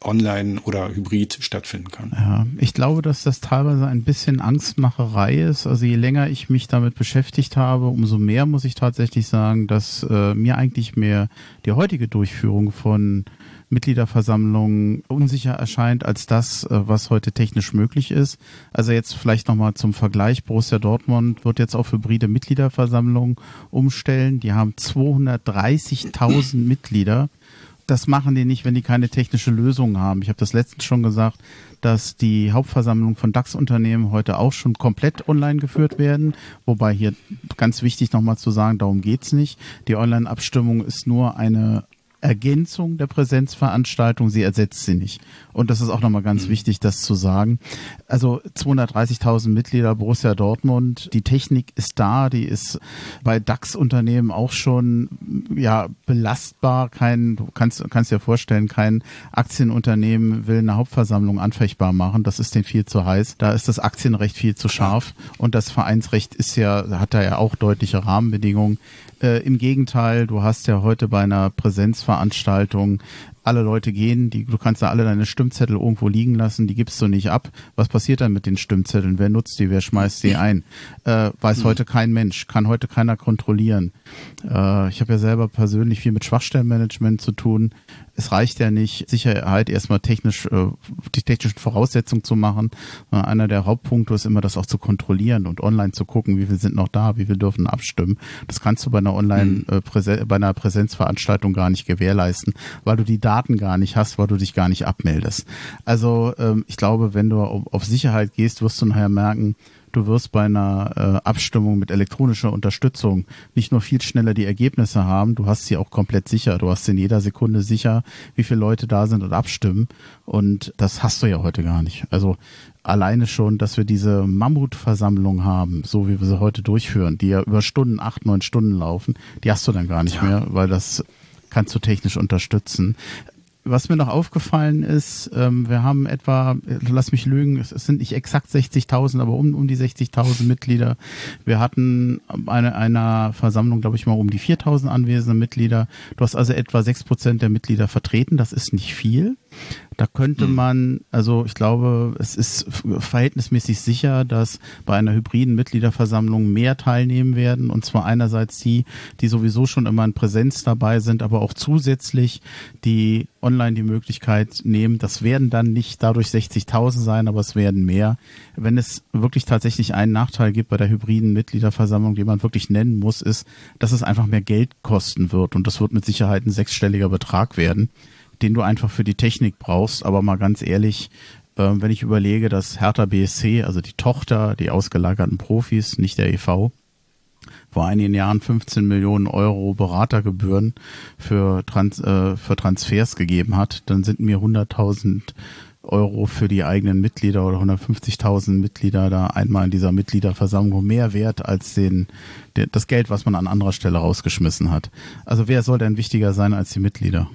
online oder hybrid stattfinden kann. Ja, ich glaube, dass das teilweise ein bisschen Angstmacherei ist. Also je länger ich mich damit beschäftigt habe, umso mehr muss ich tatsächlich sagen, dass äh, mir eigentlich mehr die heutige Durchführung von Mitgliederversammlungen unsicher erscheint als das, was heute technisch möglich ist. Also jetzt vielleicht nochmal zum Vergleich. Borussia Dortmund wird jetzt auf hybride Mitgliederversammlungen umstellen. Die haben zweihundertdreißigtausend Mitglieder. Das machen die nicht, wenn die keine technische Lösung haben. Ich habe das letztens schon gesagt, dass die Hauptversammlungen von DAX-Unternehmen heute auch schon komplett online geführt werden. Wobei hier ganz wichtig nochmal zu sagen, darum geht's nicht. Die Online-Abstimmung ist nur eine Ergänzung der Präsenzveranstaltung, sie ersetzt sie nicht. Und das ist auch nochmal ganz mhm. wichtig, das zu sagen. Also zweihundertdreißigtausend Mitglieder Borussia Dortmund, die Technik ist da, die ist bei DAX-Unternehmen auch schon ja belastbar. Kein, du kannst, kannst dir vorstellen, kein Aktienunternehmen will eine Hauptversammlung anfechtbar machen. Das ist denen viel zu heiß. Da ist das Aktienrecht viel zu scharf. Und das Vereinsrecht ist ja, hat da ja auch deutliche Rahmenbedingungen. Äh, Im Gegenteil, du hast ja heute bei einer Präsenzveranstaltung alle Leute gehen, die, du kannst da alle deine Stimmzettel irgendwo liegen lassen, die gibst du nicht ab. Was passiert dann mit den Stimmzetteln? Wer nutzt die? Wer schmeißt die ein? Äh, weiß mhm. heute kein Mensch, kann heute keiner kontrollieren. Äh, ich habe ja selber persönlich viel mit Schwachstellenmanagement zu tun. Es reicht ja nicht, Sicherheit erstmal technisch, äh, die technischen Voraussetzungen zu machen. Einer der Hauptpunkte ist immer, das auch zu kontrollieren und online zu gucken, wie viele sind noch da, wie viele dürfen abstimmen. Das kannst du bei einer Online, äh, Präsen- bei einer Präsenzveranstaltung gar nicht gewährleisten, weil du die Daten gar nicht hast, weil du dich gar nicht abmeldest. Also ähm, ich glaube, wenn du auf Sicherheit gehst, wirst du nachher merken, du wirst bei einer äh, Abstimmung mit elektronischer Unterstützung nicht nur viel schneller die Ergebnisse haben, du hast sie auch komplett sicher. Du hast in jeder Sekunde sicher, wie viele Leute da sind und abstimmen. Und das hast du ja heute gar nicht. Also alleine schon, dass wir diese Mammutversammlung haben, so wie wir sie heute durchführen, die ja über Stunden, acht, neun Stunden laufen, die hast du dann gar nicht ja. mehr, weil das kannst du technisch unterstützen. Was mir noch aufgefallen ist, ähm, wir haben etwa, lass mich lügen, es sind nicht exakt sechzigtausend, aber um, um die sechzigtausend Mitglieder. Wir hatten eine einer Versammlung, glaube ich mal, um die viertausend anwesende Mitglieder. Du hast also etwa sechs Prozent der Mitglieder vertreten, das ist nicht viel. Da könnte man, also ich glaube, es ist verhältnismäßig sicher, dass bei einer hybriden Mitgliederversammlung mehr teilnehmen werden. Und zwar einerseits die, die sowieso schon immer in Präsenz dabei sind, aber auch zusätzlich die online die Möglichkeit nehmen. Das werden dann nicht dadurch sechzigtausend sein, aber es werden mehr. Wenn es wirklich tatsächlich einen Nachteil gibt bei der hybriden Mitgliederversammlung, den man wirklich nennen muss, ist, dass es einfach mehr Geld kosten wird. Und das wird mit Sicherheit ein sechsstelliger Betrag werden, den du einfach für die Technik brauchst. Aber mal ganz ehrlich, äh, wenn ich überlege, dass Hertha B S C, also die Tochter, die ausgelagerten Profis, nicht der E V, vor einigen Jahren fünfzehn Millionen Euro Beratergebühren für, Trans, äh, für Transfers gegeben hat, dann sind mir hunderttausend Euro für die eigenen Mitglieder oder hundertfünfzigtausend Mitglieder da einmal in dieser Mitgliederversammlung mehr wert als den, der, das Geld, was man an anderer Stelle rausgeschmissen hat. Also wer soll denn wichtiger sein als die Mitglieder?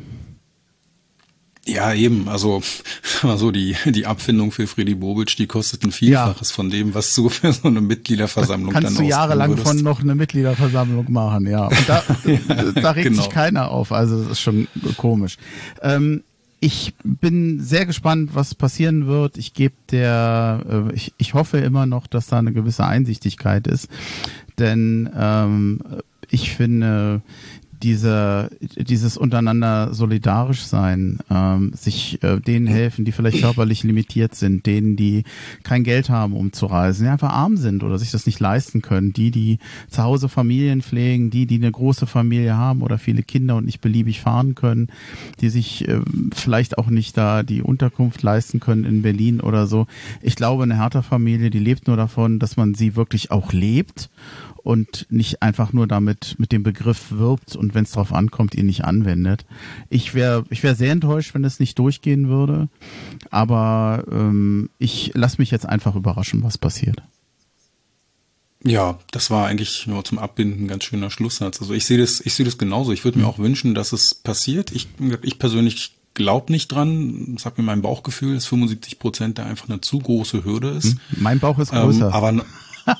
Ja, eben, also also die die Abfindung für Freddy Bobic, die kostet ein Vielfaches ja. von dem, was du für so eine Mitgliederversammlung da dann kannst du jahrelang würdest. Von noch eine Mitgliederversammlung machen, ja. Und da, ja, da regt genau. sich keiner auf, also das ist schon komisch. Ähm, ich bin sehr gespannt, was passieren wird. Ich gebe der, äh, ich, ich hoffe immer noch, dass da eine gewisse Einsichtigkeit ist, denn ähm, ich finde, Diese, dieses untereinander solidarisch sein, ähm, sich äh, denen helfen, die vielleicht körperlich limitiert sind, denen, die kein Geld haben, um zu reisen, die einfach arm sind oder sich das nicht leisten können, die, die zu Hause Familien pflegen, die, die eine große Familie haben oder viele Kinder und nicht beliebig fahren können, die sich äh, vielleicht auch nicht da die Unterkunft leisten können in Berlin oder so. Ich glaube, eine Hertha-Familie, die lebt nur davon, dass man sie wirklich auch lebt und nicht einfach nur damit mit dem Begriff wirbt und wenn es drauf ankommt, ihn nicht anwendet. Ich wäre ich wäre sehr enttäuscht, wenn es nicht durchgehen würde, aber ähm, ich lasse mich jetzt einfach überraschen, was passiert. Ja, das war eigentlich nur zum Abbinden ein ganz schöner Schlusssatz. Also ich sehe das, ich sehe das genauso. Ich würde mir auch wünschen, dass es passiert. Ich, ich persönlich glaube nicht dran. Das sagt mir mein Bauchgefühl, dass fünfundsiebzig Prozent da einfach eine zu große Hürde ist. Mein Bauch ist größer. Ähm, aber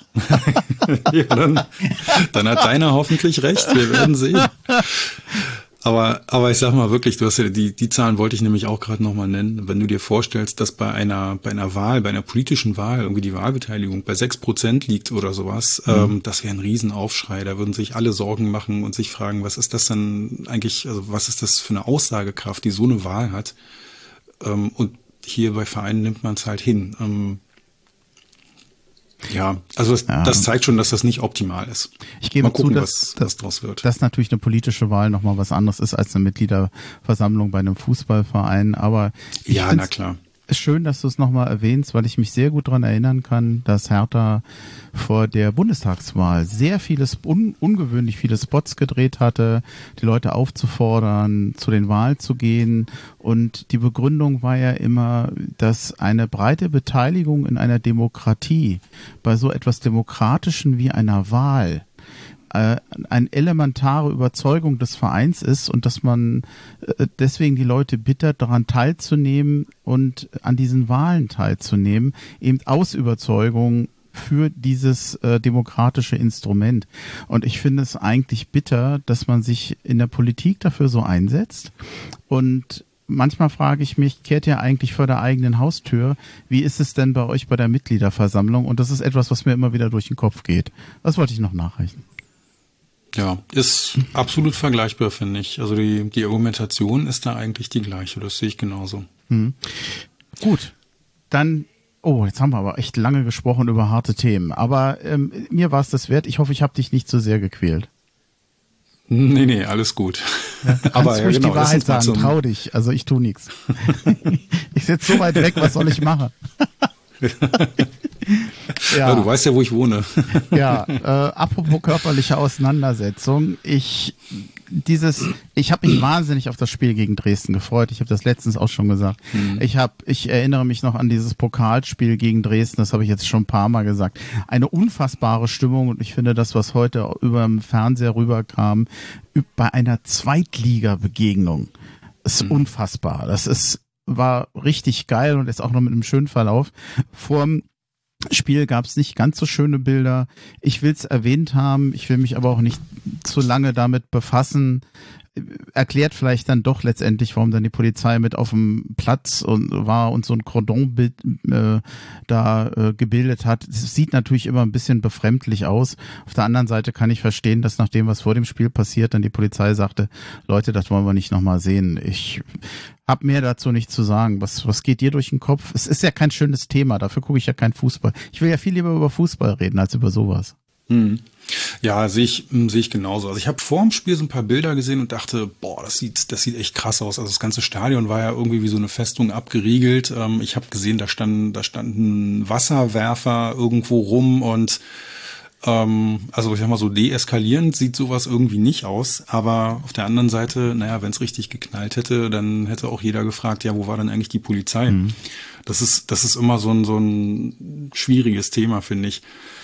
ja, dann, dann hat deiner hoffentlich recht. Wir werden sehen. Aber, aber ich sag mal wirklich, du hast ja die, die Zahlen wollte ich nämlich auch gerade nochmal nennen. Wenn du dir vorstellst, dass bei einer, bei einer Wahl, bei einer politischen Wahl irgendwie die Wahlbeteiligung bei sechs Prozent liegt oder sowas, mhm. ähm, das wäre ein Riesenaufschrei. Da würden sich alle Sorgen machen und sich fragen, was ist das denn eigentlich, also was ist das für eine Aussagekraft, die so eine Wahl hat? Ähm, und hier bei Vereinen nimmt man es halt hin. Ähm, Ja, also das, ja. das zeigt schon, dass das nicht optimal ist. Ich gebe Mal gucken, zu, dass, dass, was draus wird. Dass natürlich eine politische Wahl nochmal was anderes ist als eine Mitgliederversammlung bei einem Fußballverein. Aber ich ja, na klar. Schön, dass du es nochmal erwähnst, weil ich mich sehr gut daran erinnern kann, dass Hertha vor der Bundestagswahl sehr viele, un, ungewöhnlich viele Spots gedreht hatte, die Leute aufzufordern, zu den Wahlen zu gehen. Und die Begründung war ja immer, dass eine breite Beteiligung in einer Demokratie bei so etwas Demokratischen wie einer Wahl eine elementare Überzeugung des Vereins ist und dass man deswegen die Leute bittet, daran teilzunehmen und an diesen Wahlen teilzunehmen, eben aus Überzeugung für dieses äh, demokratische Instrument. Und ich finde es eigentlich bitter, dass man sich in der Politik dafür so einsetzt. Und manchmal frage ich mich, kehrt ihr eigentlich vor der eigenen Haustür? Wie ist es denn bei euch bei der Mitgliederversammlung? Und das ist etwas, was mir immer wieder durch den Kopf geht. Das wollte ich noch nachreichen. Ja, ist absolut vergleichbar, finde ich. Also die, die Argumentation ist da eigentlich die gleiche. Das sehe ich genauso. Hm. Gut, dann, oh, jetzt haben wir aber echt lange gesprochen über harte Themen. Aber ähm, mir war es das wert. Ich hoffe, ich habe dich nicht zu sehr gequält. Nee, nee, alles gut. Ja, du aber kannst ruhig ja, genau, die Wahrheit sagen, trau dich. Also ich tu nichts. Ich sitze so weit weg, was soll ich machen? Ja. Ja, du weißt ja, wo ich wohne. Ja, äh, apropos körperliche Auseinandersetzung. Ich dieses, ich habe mich wahnsinnig auf das Spiel gegen Dresden gefreut. Ich habe das letztens auch schon gesagt. Mhm. Ich habe, ich erinnere mich noch an dieses Pokalspiel gegen Dresden. Das habe ich jetzt schon ein paar Mal gesagt. Eine unfassbare Stimmung und ich finde das, was heute über dem Fernseher rüberkam, bei einer Zweitliga-Begegnung, ist mhm. unfassbar. Das ist war richtig geil und ist auch noch mit einem schönen Verlauf. Vorm Spiel gab es nicht ganz so schöne Bilder. Ich will es erwähnt haben, ich will mich aber auch nicht zu lange damit befassen. Erklärt vielleicht dann doch letztendlich, warum dann die Polizei mit auf dem Platz und war und so ein Cordonbild äh, da äh, gebildet hat. Es sieht natürlich immer ein bisschen befremdlich aus. Auf der anderen Seite kann ich verstehen, dass nach dem, was vor dem Spiel passiert, dann die Polizei sagte, Leute, das wollen wir nicht nochmal sehen. Ich habe mehr dazu nicht zu sagen. Was, was geht dir durch den Kopf? Es ist ja kein schönes Thema, dafür gucke ich ja keinen Fußball. Ich will ja viel lieber über Fußball reden, als über sowas. Hm. Ja, sehe ich, sehe ich genauso. Also ich habe vor dem Spiel so ein paar Bilder gesehen und dachte, boah, das sieht, das sieht echt krass aus. Also das ganze Stadion war ja irgendwie wie so eine Festung abgeriegelt. Ähm, ich habe gesehen, da standen, da standen Wasserwerfer irgendwo rum und ähm, also ich sag mal so deeskalierend sieht sowas irgendwie nicht aus. Aber auf der anderen Seite, naja, wenn es richtig geknallt hätte, dann hätte auch jeder gefragt, ja, wo war denn eigentlich die Polizei? Mhm. Das ist, das ist immer so ein, so ein schwieriges Thema, finde ich.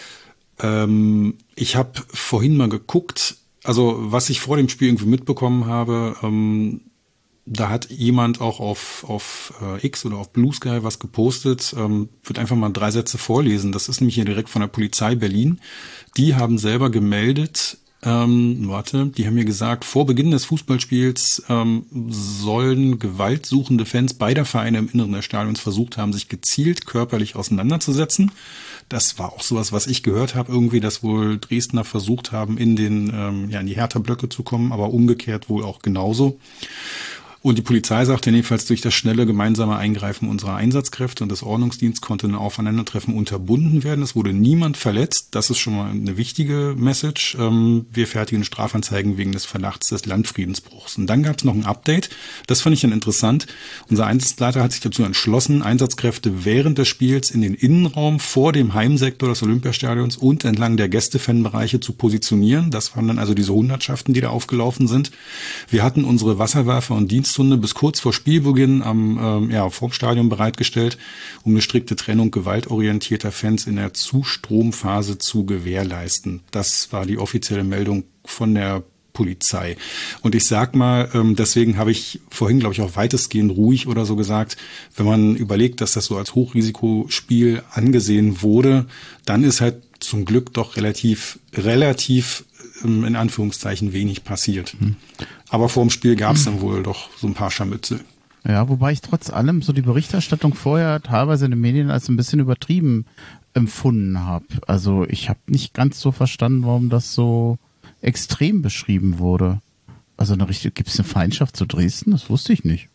Ähm, ich habe vorhin mal geguckt, also was ich vor dem Spiel irgendwie mitbekommen habe, ähm, da hat jemand auch auf, auf äh, X oder auf Blue Sky was gepostet, ähm, würde einfach mal drei Sätze vorlesen. Das ist nämlich hier direkt von der Polizei Berlin. Die haben selber gemeldet, ähm, warte, die haben mir gesagt, vor Beginn des Fußballspiels ähm, sollen gewaltsuchende Fans beider Vereine im Inneren des Stadions versucht haben, sich gezielt körperlich auseinanderzusetzen. Das war auch sowas, was ich gehört habe, irgendwie, dass wohl Dresdner versucht haben, in den ähm, ja in die Hertha-Blöcke zu kommen, aber umgekehrt wohl auch genauso. Und die Polizei sagte jedenfalls, durch das schnelle gemeinsame Eingreifen unserer Einsatzkräfte und des Ordnungsdienstes konnte ein Aufeinandertreffen unterbunden werden. Es wurde niemand verletzt. Das ist schon mal eine wichtige Message. Wir fertigen Strafanzeigen wegen des Verdachts des Landfriedensbruchs. Und dann gab es noch ein Update. Das fand ich dann interessant. Unser Einsatzleiter hat sich dazu entschlossen, Einsatzkräfte während des Spiels in den Innenraum vor dem Heimsektor des Olympiastadions und entlang der Gästefanbereiche zu positionieren. Das waren dann also diese Hundertschaften, die da aufgelaufen sind. Wir hatten unsere Wasserwerfer und Dienst bis kurz vor Spielbeginn am ähm, ja, vorm Stadion bereitgestellt, um eine strikte Trennung gewaltorientierter Fans in der Zustromphase zu gewährleisten. Das war die offizielle Meldung von der Polizei. Und ich sag mal, ähm, deswegen habe ich vorhin, glaube ich, auch weitestgehend ruhig oder so gesagt, wenn man überlegt, dass das so als Hochrisikospiel angesehen wurde, dann ist halt zum Glück doch relativ, relativ in Anführungszeichen wenig passiert. Hm. Aber vor dem Spiel gab es dann wohl doch so ein paar Scharmützel. Ja, wobei ich trotz allem so die Berichterstattung vorher teilweise in den Medien als ein bisschen übertrieben empfunden habe. Also ich habe nicht ganz so verstanden, warum das so extrem beschrieben wurde. Also eine richtige, gibt es eine Feindschaft zu Dresden? Das wusste ich nicht.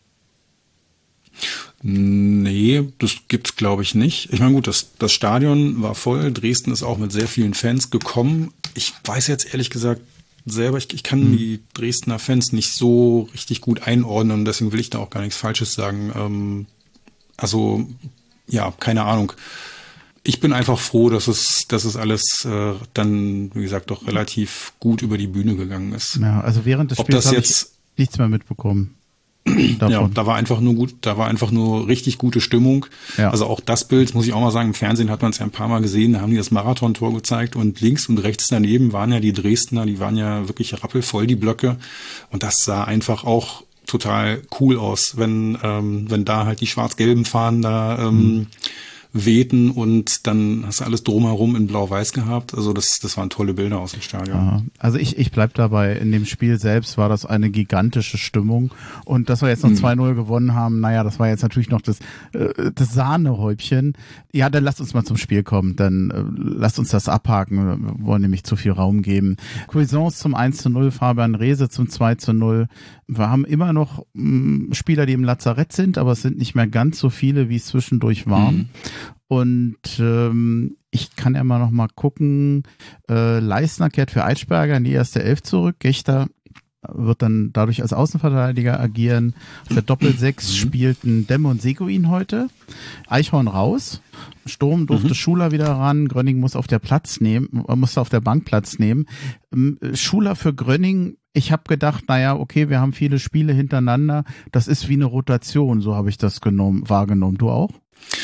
Nee, das gibt's glaube ich nicht. Ich meine gut, das, das Stadion war voll. Dresden ist auch mit sehr vielen Fans gekommen. Ich weiß jetzt ehrlich gesagt selber, ich, ich kann mhm. die Dresdner Fans nicht so richtig gut einordnen und deswegen will ich da auch gar nichts Falsches sagen. Ähm, also, ja, keine Ahnung. Ich bin einfach froh, dass es, dass es alles äh, dann, wie gesagt, doch relativ gut über die Bühne gegangen ist. Ja, also während des Ob Spiels das habe jetzt ich nichts mehr mitbekommen. Davon. Ja, da war einfach nur gut, da war einfach nur richtig gute Stimmung. Ja. Also auch das Bild, muss ich auch mal sagen, im Fernsehen hat man es ja ein paar Mal gesehen, da haben die das Marathontor gezeigt und links und rechts daneben waren ja die Dresdner, die waren ja wirklich rappelvoll, die Blöcke. Und das sah einfach auch total cool aus, wenn, ähm, wenn da halt die schwarz-gelben Fahnen da ähm, mhm. wehten und dann hast du alles drumherum in blau-weiß gehabt. Also das, das waren tolle Bilder aus dem Stadion. Ja, also ich, ich bleib dabei, in dem Spiel selbst war das eine gigantische Stimmung und dass wir jetzt noch mhm. zwei null gewonnen haben, naja, das war jetzt natürlich noch das, äh, das Sahnehäubchen. Ja, dann lasst uns mal zum Spiel kommen, dann äh, lasst uns das abhaken, wir wollen nämlich zu viel Raum geben. Cuisance zum eins zu null, Fabian Reese zum zwei zu null. Wir haben immer noch mh, Spieler, die im Lazarett sind, aber es sind nicht mehr ganz so viele, wie es zwischendurch waren. Mhm. Und ähm, ich kann ja mal noch mal gucken, äh, Leisner kehrt für Eitschberger in die erste Elf zurück, Gechter wird dann dadurch als Außenverteidiger agieren. Auf der Doppelsechs mhm. spielten Demme und Seguin heute. Eichhorn raus. Sturm durfte mhm. Schuler wieder ran. Grönning muss auf der Platz nehmen, musste auf der Bank Platz nehmen. Schuler für Grönning. Ich habe gedacht, naja, okay, wir haben viele Spiele hintereinander. Das ist wie eine Rotation, so habe ich das genommen, wahrgenommen. Du auch?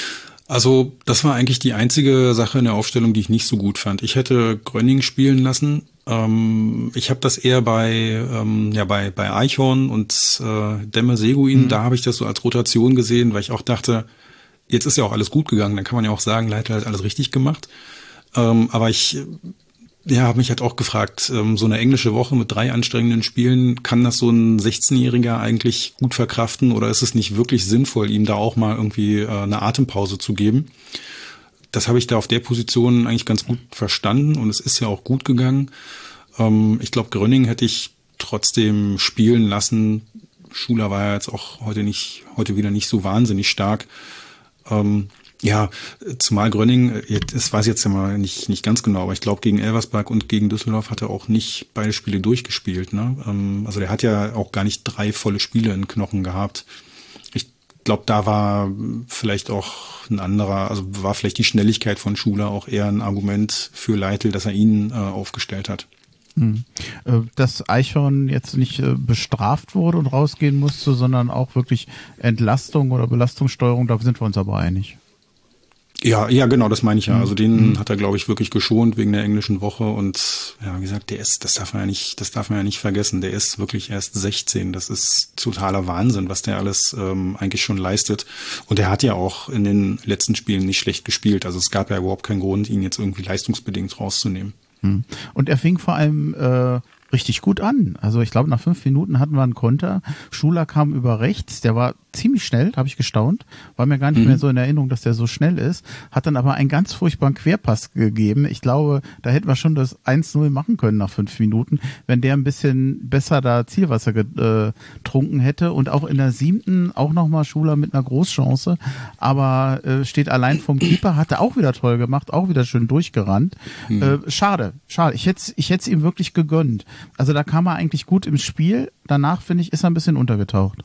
Also das war eigentlich die einzige Sache in der Aufstellung, die ich nicht so gut fand. Ich hätte Grönning spielen lassen. Ähm, ich habe das eher bei ähm, ja bei bei Eichhorn und äh, Demme Seguin, mhm. da habe ich das so als Rotation gesehen, weil ich auch dachte, jetzt ist ja auch alles gut gegangen, dann kann man ja auch sagen, Leitl hat alles richtig gemacht. Ähm, aber ich ja, habe mich halt auch gefragt, ähm, so eine englische Woche mit drei anstrengenden Spielen, kann das so ein sechzehnjähriger eigentlich gut verkraften oder ist es nicht wirklich sinnvoll, ihm da auch mal irgendwie äh, eine Atempause zu geben? Das habe ich da auf der Position eigentlich ganz gut verstanden und es ist ja auch gut gegangen. Ähm, ich glaube, Grönning hätte ich trotzdem spielen lassen. Schuler war ja jetzt auch heute nicht, heute wieder nicht so wahnsinnig stark. Ähm, Ja, zumal Grönning, das weiß ich jetzt ja mal nicht nicht ganz genau, aber ich glaube gegen Elversberg und gegen Düsseldorf hat er auch nicht beide Spiele durchgespielt. Ne? Also der hat ja auch gar nicht drei volle Spiele in Knochen gehabt. Ich glaube, da war vielleicht auch ein anderer, also war vielleicht die Schnelligkeit von Schuler auch eher ein Argument für Leitl, dass er ihn äh, aufgestellt hat. Dass Eichhorn jetzt nicht bestraft wurde und rausgehen musste, sondern auch wirklich Entlastung oder Belastungssteuerung, da sind wir uns aber einig. Ja, ja, genau, das meine ich ja. Also den mhm. hat er, glaube ich, wirklich geschont wegen der englischen Woche und ja, wie gesagt, der ist, das darf man ja nicht, das darf man ja nicht vergessen. Der ist wirklich erst sechzehn. Das ist totaler Wahnsinn, was der alles ähm, eigentlich schon leistet. Und er hat ja auch in den letzten Spielen nicht schlecht gespielt. Also es gab ja überhaupt keinen Grund, ihn jetzt irgendwie leistungsbedingt rauszunehmen. Und er fing vor allem äh, richtig gut an. Also ich glaube, nach fünf Minuten hatten wir einen Konter. Schuler kam über rechts, der war ziemlich schnell, habe ich gestaunt. War mir gar nicht mhm. mehr so in Erinnerung, dass der so schnell ist. Hat dann aber einen ganz furchtbaren Querpass gegeben. Ich glaube, da hätten wir schon das eins null machen können nach fünf Minuten, wenn der ein bisschen besser da Zielwasser getrunken hätte. Und auch in der siebten auch nochmal Schuler mit einer Großchance. Aber äh, steht allein vom Keeper, hat er auch wieder toll gemacht, auch wieder schön durchgerannt. Mhm. Äh, schade, schade. Ich hätte ich hätte es ihm wirklich gegönnt. Also da kam er eigentlich gut im Spiel. Danach, finde ich, ist er ein bisschen untergetaucht.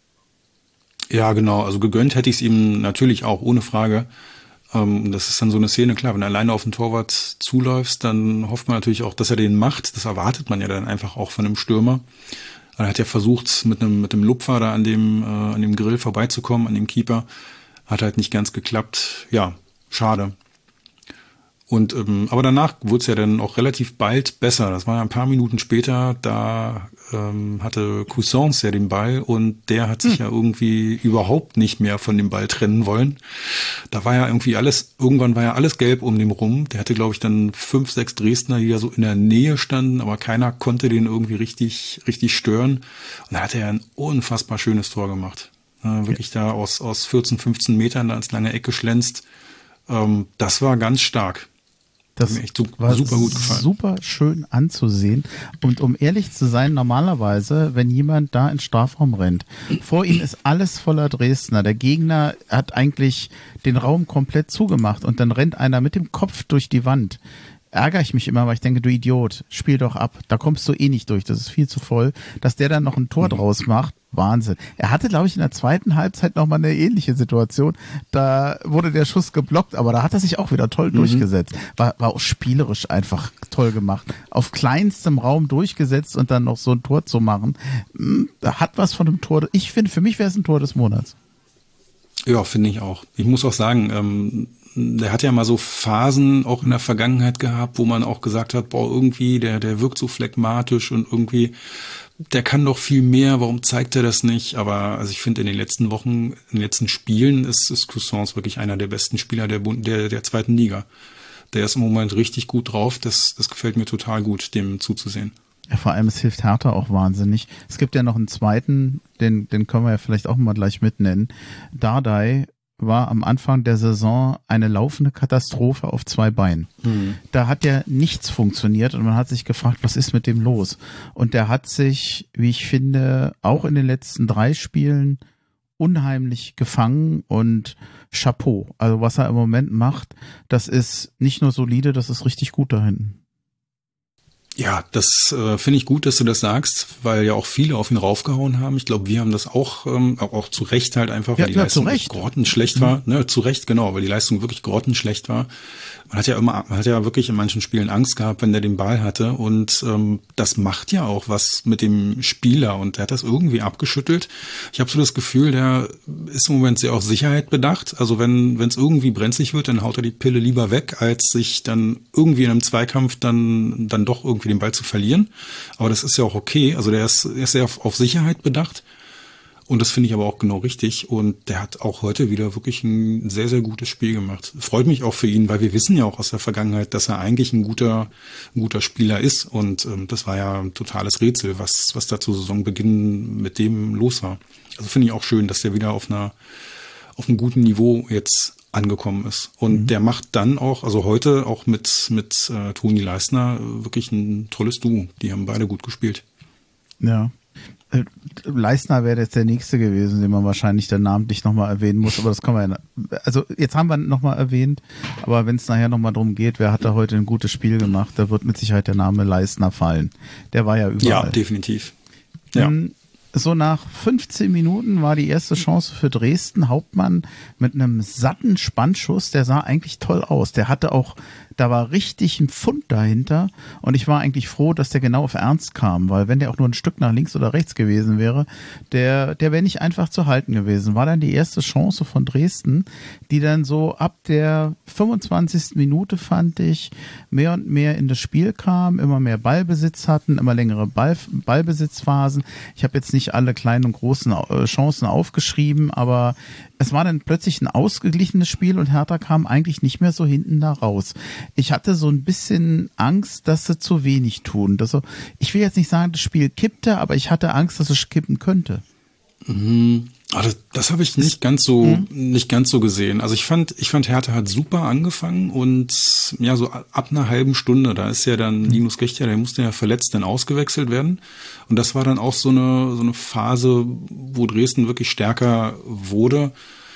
Ja, genau. Also gegönnt hätte ich es ihm natürlich auch, ohne Frage. Ähm, das ist dann so eine Szene, klar, wenn du alleine auf den Torwart zuläufst, dann hofft man natürlich auch, dass er den macht. Das erwartet man ja dann einfach auch von einem Stürmer. Er hat ja versucht, mit einem mit dem Lupfer da an dem, äh, an dem Grill vorbeizukommen, an dem Keeper. Hat halt nicht ganz geklappt. Ja, schade. Und ähm, aber danach wurde es ja dann auch relativ bald besser. Das war ja ein paar Minuten später, da ähm, hatte Cousins ja den Ball und der hat sich hm. ja irgendwie überhaupt nicht mehr von dem Ball trennen wollen. Da war ja irgendwie alles, irgendwann war ja alles gelb um den rum. Der hatte, glaube ich, dann fünf, sechs Dresdner, die da so in der Nähe standen, aber keiner konnte den irgendwie richtig, richtig stören. Und da hat er ein unfassbar schönes Tor gemacht. Äh, wirklich ja. da aus, aus vierzehn, fünfzehn Metern da ins lange Eck geschlänzt. Ähm, das war ganz stark. Das mir echt super, war super gut gefallen. Super schön anzusehen. Und um ehrlich zu sein, normalerweise, wenn jemand da ins Strafraum rennt, vor ihm ist alles voller Dresdner. Der Gegner hat eigentlich den Raum komplett zugemacht und dann rennt einer mit dem Kopf durch die Wand. Ärgere ich mich immer, weil ich denke, du Idiot, spiel doch ab. Da kommst du eh nicht durch, das ist viel zu voll. Dass der dann noch ein Tor mhm. draus macht, Wahnsinn. Er hatte, glaube ich, in der zweiten Halbzeit noch mal eine ähnliche Situation. Da wurde der Schuss geblockt, aber da hat er sich auch wieder toll mhm. durchgesetzt. War, war auch spielerisch einfach toll gemacht. Auf kleinstem Raum durchgesetzt und dann noch so ein Tor zu machen, da hat was von einem Tor. Ich finde, für mich wäre es ein Tor des Monats. Ja, finde ich auch. Ich muss auch sagen, ähm, der hat ja mal so Phasen auch in der Vergangenheit gehabt, wo man auch gesagt hat, boah, irgendwie, der, der wirkt so phlegmatisch und irgendwie, der kann doch viel mehr, warum zeigt er das nicht? Aber also ich finde, in den letzten Wochen, in den letzten Spielen ist, ist Cousins wirklich einer der besten Spieler der, Bund, der, der zweiten Liga. Der ist im Moment richtig gut drauf, das, das gefällt mir total gut, dem zuzusehen. Ja, vor allem, es hilft Hertha auch wahnsinnig. Es gibt ja noch einen zweiten, den, den können wir ja vielleicht auch mal gleich mitnennen. Dardai war am Anfang der Saison eine laufende Katastrophe auf zwei Beinen. Mhm. Da hat ja nichts funktioniert und man hat sich gefragt, was ist mit dem los? Und der hat sich, wie ich finde, auch in den letzten drei Spielen unheimlich gefangen und Chapeau. Also was er im Moment macht, das ist nicht nur solide, das ist richtig gut da hinten. Ja, das äh, finde ich gut, dass du das sagst, weil ja auch viele auf ihn raufgehauen haben. Ich glaube, wir haben das auch, ähm, auch, auch zu Recht halt einfach, weil ja, die ja, Leistung wirklich grottenschlecht war. Mhm. Ne, zu Recht, genau, weil die Leistung wirklich grottenschlecht war. Man hat ja immer, man hat ja wirklich in manchen Spielen Angst gehabt, wenn der den Ball hatte. Und ähm, das macht ja auch was mit dem Spieler. Und der hat das irgendwie abgeschüttelt. Ich habe so das Gefühl, der ist im Moment sehr auf Sicherheit bedacht. Also wenn wenn es irgendwie brenzlig wird, dann haut er die Pille lieber weg, als sich dann irgendwie in einem Zweikampf dann dann doch irgendwie den Ball zu verlieren. Aber das ist ja auch okay. Also der ist, der ist sehr auf, auf Sicherheit bedacht. Und das finde ich aber auch genau richtig. Und der hat auch heute wieder wirklich ein sehr, sehr gutes Spiel gemacht. Freut mich auch für ihn, weil wir wissen ja auch aus der Vergangenheit, dass er eigentlich ein guter, ein guter Spieler ist. Und ähm, das war ja ein totales Rätsel, was, was da zu Saisonbeginn mit dem los war. Also finde ich auch schön, dass der wieder auf einer, auf einem guten Niveau jetzt angekommen ist. Und mhm. der macht dann auch, also heute auch mit, mit äh, Toni Leistner wirklich ein tolles Duo. Die haben beide gut gespielt. Ja. Leistner wäre jetzt der nächste gewesen, den man wahrscheinlich dann namentlich nochmal erwähnen muss, aber das kann man ja, also jetzt haben wir nochmal erwähnt, aber wenn es nachher nochmal drum geht, wer hat da heute ein gutes Spiel gemacht, da wird mit Sicherheit der Name Leistner fallen. Der war ja überall. Ja, definitiv. Ja. Ähm, so nach fünfzehn Minuten war die erste Chance für Dresden. Hauptmann mit einem satten Spannschuss, der sah eigentlich toll aus. Der hatte auch, da war richtig ein Pfund dahinter und ich war eigentlich froh, dass der genau auf Ernst kam, weil wenn der auch nur ein Stück nach links oder rechts gewesen wäre, der, der wäre nicht einfach zu halten gewesen. War dann die erste Chance von Dresden, die dann so ab der fünfundzwanzigsten Minute, fand ich, mehr und mehr in das Spiel kam, immer mehr Ballbesitz hatten, immer längere Ball, Ballbesitzphasen. Ich habe jetzt nicht alle kleinen und großen Chancen aufgeschrieben, aber es war dann plötzlich ein ausgeglichenes Spiel und Hertha kam eigentlich nicht mehr so hinten da raus. Ich hatte so ein bisschen Angst, dass sie zu wenig tun. Dass so, ich will jetzt nicht sagen, das Spiel kippte, aber ich hatte Angst, dass es kippen könnte. Mhm. Also das habe ich nicht ganz so mhm. nicht ganz so gesehen. Also ich fand ich fand Hertha hat super angefangen und ja so ab einer halben Stunde, da ist ja dann mhm. Linus Gächter, der musste ja verletzt dann ausgewechselt werden und das war dann auch so eine so eine Phase, wo Dresden wirklich stärker wurde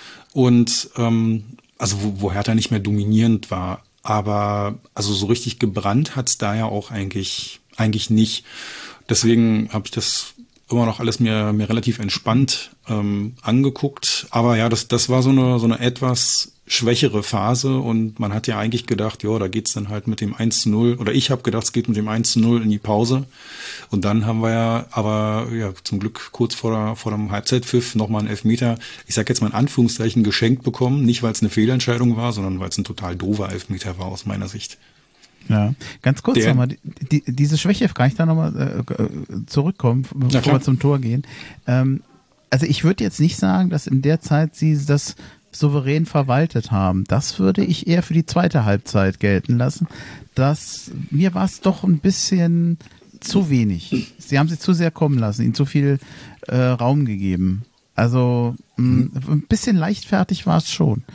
und ähm, also wo, wo Hertha nicht mehr dominierend war, aber also so richtig gebrannt hat's da ja auch eigentlich eigentlich nicht. Deswegen habe ich das immer noch alles mir, mir relativ entspannt ähm, angeguckt. Aber ja, das, das war so eine, so eine etwas schwächere Phase und man hat ja eigentlich gedacht, ja, da geht's dann halt mit dem eins zu null, oder ich habe gedacht, es geht mit dem eins zu null in die Pause. Und dann haben wir ja aber ja zum Glück kurz vor, der, vor dem Halbzeitpfiff nochmal einen Elfmeter, ich sag jetzt mal in Anführungszeichen, geschenkt bekommen. Nicht, weil es eine Fehlentscheidung war, sondern weil es ein total doofer Elfmeter war aus meiner Sicht. Ja, ganz kurz nochmal, die, die, diese Schwäche, kann ich da nochmal äh, zurückkommen, bevor wir zum Tor gehen. Ähm, also ich würde jetzt nicht sagen, dass in der Zeit sie das souverän verwaltet haben. Das würde ich eher für die zweite Halbzeit gelten lassen. Das, mir war es doch ein bisschen zu wenig. Sie haben sich zu sehr kommen lassen, ihnen zu viel äh, Raum gegeben. Also mh, ein bisschen leichtfertig war es schon.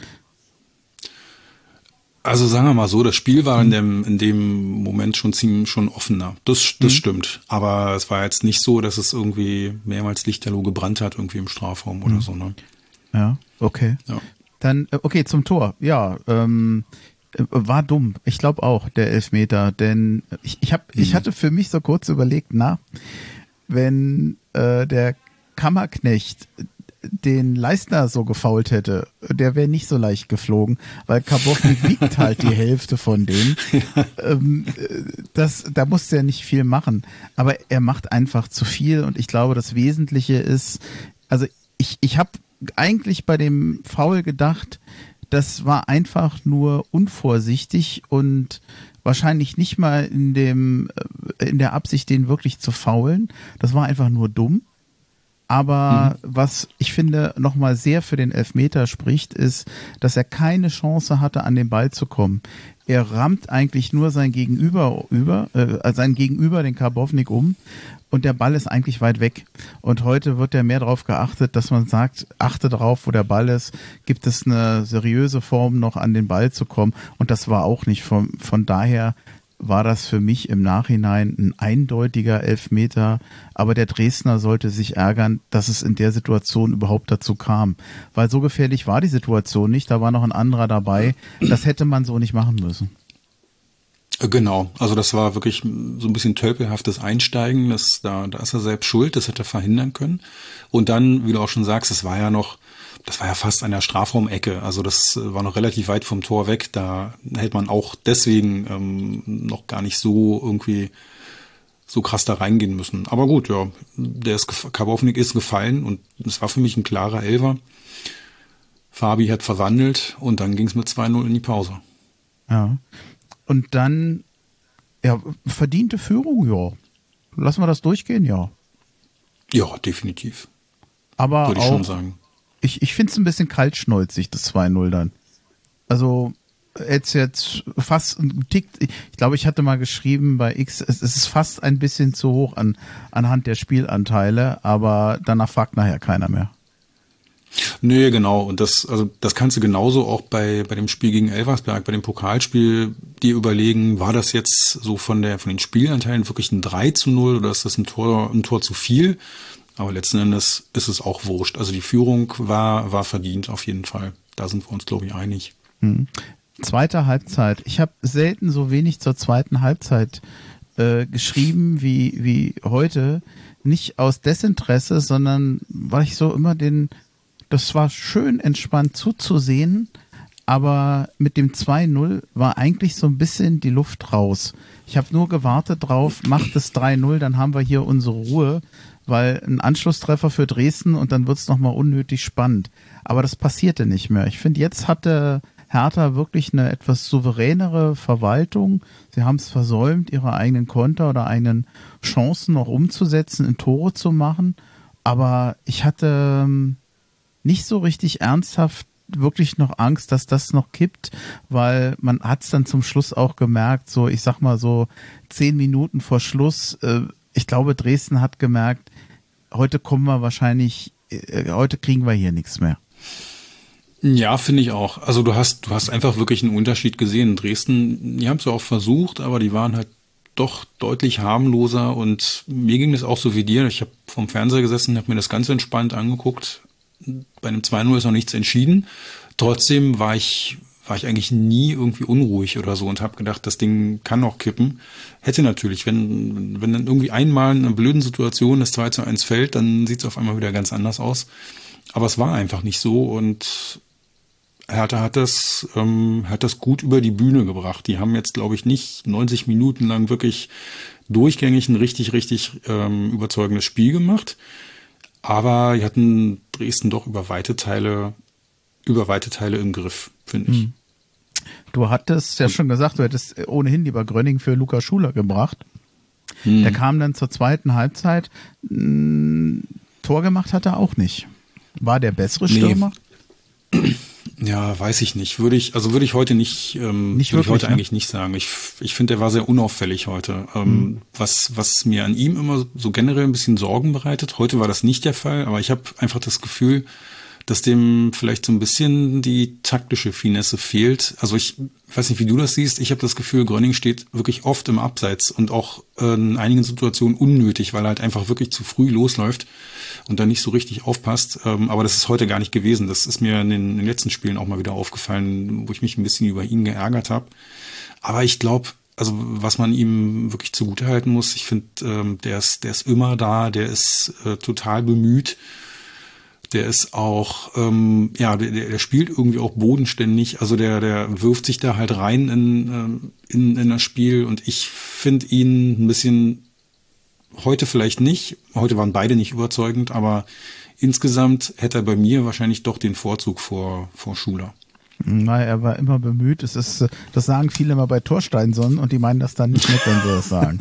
Also sagen wir mal so, das Spiel war in dem, in dem Moment schon ziemlich schon offener. Das, das mhm. stimmt. Aber es war jetzt nicht so, dass es irgendwie mehrmals lichterloh gebrannt hat, irgendwie im Strafraum oder mhm. so, ne? Ja, okay. Ja. Dann, okay, zum Tor. Ja, ähm, war dumm. Ich glaube auch, der Elfmeter. Denn ich, ich, hab, mhm. ich hatte für mich so kurz überlegt, na, wenn äh, der Kammerknecht den Leistner so gefoult hätte, der wäre nicht so leicht geflogen, weil Karbovnik wiegt halt die Hälfte von dem. Ja. Ähm, das, da musste er nicht viel machen. Aber er macht einfach zu viel und ich glaube, das Wesentliche ist, also ich, ich habe eigentlich bei dem Foul gedacht, das war einfach nur unvorsichtig und wahrscheinlich nicht mal in dem, in der Absicht, den wirklich zu foulen. Das war einfach nur dumm. Aber mhm. was ich finde nochmal sehr für den Elfmeter spricht, ist, dass er keine Chance hatte, an den Ball zu kommen. Er rammt eigentlich nur sein Gegenüber über, äh, sein Gegenüber, den Karbovnik, um und der Ball ist eigentlich weit weg. Und heute wird ja mehr darauf geachtet, dass man sagt, achte darauf, wo der Ball ist. Gibt es eine seriöse Form, noch an den Ball zu kommen? Und das war auch nicht. Von, von daher war das für mich im Nachhinein ein eindeutiger Elfmeter. Aber der Dresdner sollte sich ärgern, dass es in der Situation überhaupt dazu kam. Weil so gefährlich war die Situation nicht. Da war noch ein anderer dabei. Das hätte man so nicht machen müssen. Genau, also das war wirklich so ein bisschen tölpelhaftes Einsteigen. Das, da, da ist er selbst schuld, das hätte er verhindern können. Und dann, wie du auch schon sagst, das war ja noch, das war ja fast an der Strafraumecke. Also das war noch relativ weit vom Tor weg. Da hätte man auch deswegen ähm, noch gar nicht so irgendwie so krass da reingehen müssen. Aber gut, ja, der ist, Karbovnik ist gefallen und es war für mich ein klarer Elfer. Fabi hat verwandelt und dann ging es mit zwei null in die Pause. Ja. Und dann, ja, verdiente Führung, ja. Lassen wir das durchgehen, ja. Ja, definitiv. Aber würde ich auch, schon sagen. Ich, ich finde es ein bisschen kaltschnäuzig, das zwei null dann. Also, jetzt jetzt fast ein Tick, ich glaube, ich hatte mal geschrieben bei X, es, es ist fast ein bisschen zu hoch an, anhand der Spielanteile, aber danach fragt nachher keiner mehr. Nee, genau. Und das, also das kannst du genauso auch bei, bei dem Spiel gegen Elversberg, bei dem Pokalspiel dir überlegen, war das jetzt so von der, von den Spielanteilen wirklich ein drei zu null oder ist das ein Tor, ein Tor zu viel? Aber letzten Endes ist es auch wurscht. Also die Führung war, war verdient auf jeden Fall. Da sind wir uns, glaube ich, einig. Hm. Zweite Halbzeit. Ich habe selten so wenig zur zweiten Halbzeit äh, geschrieben wie, wie heute. Nicht aus Desinteresse, sondern weil ich so immer den, das war schön entspannt zuzusehen, aber mit dem zwei null war eigentlich so ein bisschen die Luft raus. Ich habe nur gewartet drauf, macht es drei null, dann haben wir hier unsere Ruhe, weil ein Anschlusstreffer für Dresden und dann wird es nochmal unnötig spannend. Aber das passierte nicht mehr. Ich finde, jetzt hatte Hertha wirklich eine etwas souveränere Verwaltung. Sie haben es versäumt, ihre eigenen Konter oder eigenen Chancen noch umzusetzen, in Tore zu machen. Aber ich hatte nicht so richtig ernsthaft wirklich noch Angst, dass das noch kippt, weil man hat es dann zum Schluss auch gemerkt, so ich sag mal so zehn Minuten vor Schluss, äh, ich glaube Dresden hat gemerkt, heute kommen wir wahrscheinlich, äh, heute kriegen wir hier nichts mehr. Ja, finde ich auch. Also du hast, du hast einfach wirklich einen Unterschied gesehen. In Dresden, die haben es ja auch versucht, aber die waren halt doch deutlich harmloser und mir ging es auch so wie dir. Ich habe vom Fernseher gesessen, habe mir das ganz entspannt angeguckt. Bei einem zwei null ist noch nichts entschieden. Trotzdem war ich, war ich eigentlich nie irgendwie unruhig oder so und habe gedacht, das Ding kann noch kippen. Hätte natürlich, wenn wenn dann irgendwie einmal in einer blöden Situation das zwei zu eins fällt, dann sieht es auf einmal wieder ganz anders aus. Aber es war einfach nicht so und Hertha hat das, ähm, hat das gut über die Bühne gebracht. Die haben jetzt, glaube ich, nicht neunzig Minuten lang wirklich durchgängig ein richtig, richtig ähm, überzeugendes Spiel gemacht. Aber die hatten Dresden doch über weite Teile, über weite Teile im Griff, finde ich. Du hattest ja schon gesagt, du hättest ohnehin lieber Gröning für Lukas Schuler gebracht. Hm. Der kam dann zur zweiten Halbzeit. Ein Tor gemacht hat er auch nicht. War der bessere Stürmer? Nee. Ja, weiß ich nicht. Würde ich, also würde ich heute nicht, ähm, nicht würde wirklich, ich heute ne? eigentlich nicht sagen. Ich, ich finde, er war sehr unauffällig heute. Ähm, hm. was, was mir an ihm immer so generell ein bisschen Sorgen bereitet. Heute war das nicht der Fall, aber ich habe einfach das Gefühl, dass dem vielleicht so ein bisschen die taktische Finesse fehlt. Also ich weiß nicht, wie du das siehst. Ich habe das Gefühl, Gröning steht wirklich oft im Abseits und auch in einigen Situationen unnötig, weil er halt einfach wirklich zu früh losläuft und dann nicht so richtig aufpasst. Aber das ist heute gar nicht gewesen. Das ist mir in den, in den letzten Spielen auch mal wieder aufgefallen, wo ich mich ein bisschen über ihn geärgert habe. Aber ich glaube, also was man ihm wirklich zugutehalten muss, ich finde, der ist, der ist immer da, der ist äh, total bemüht. Der ist auch, ähm, ja, der, der spielt irgendwie auch bodenständig. Also der, der wirft sich da halt rein in, in, in das Spiel. Und ich finde ihn ein bisschen, heute vielleicht nicht. Heute waren beide nicht überzeugend, aber insgesamt hätte er bei mir wahrscheinlich doch den Vorzug vor, vor Schuler. Na, er war immer bemüht. Es ist, das sagen viele immer bei Torsteinson und die meinen das dann nicht mit, wenn sie das sagen.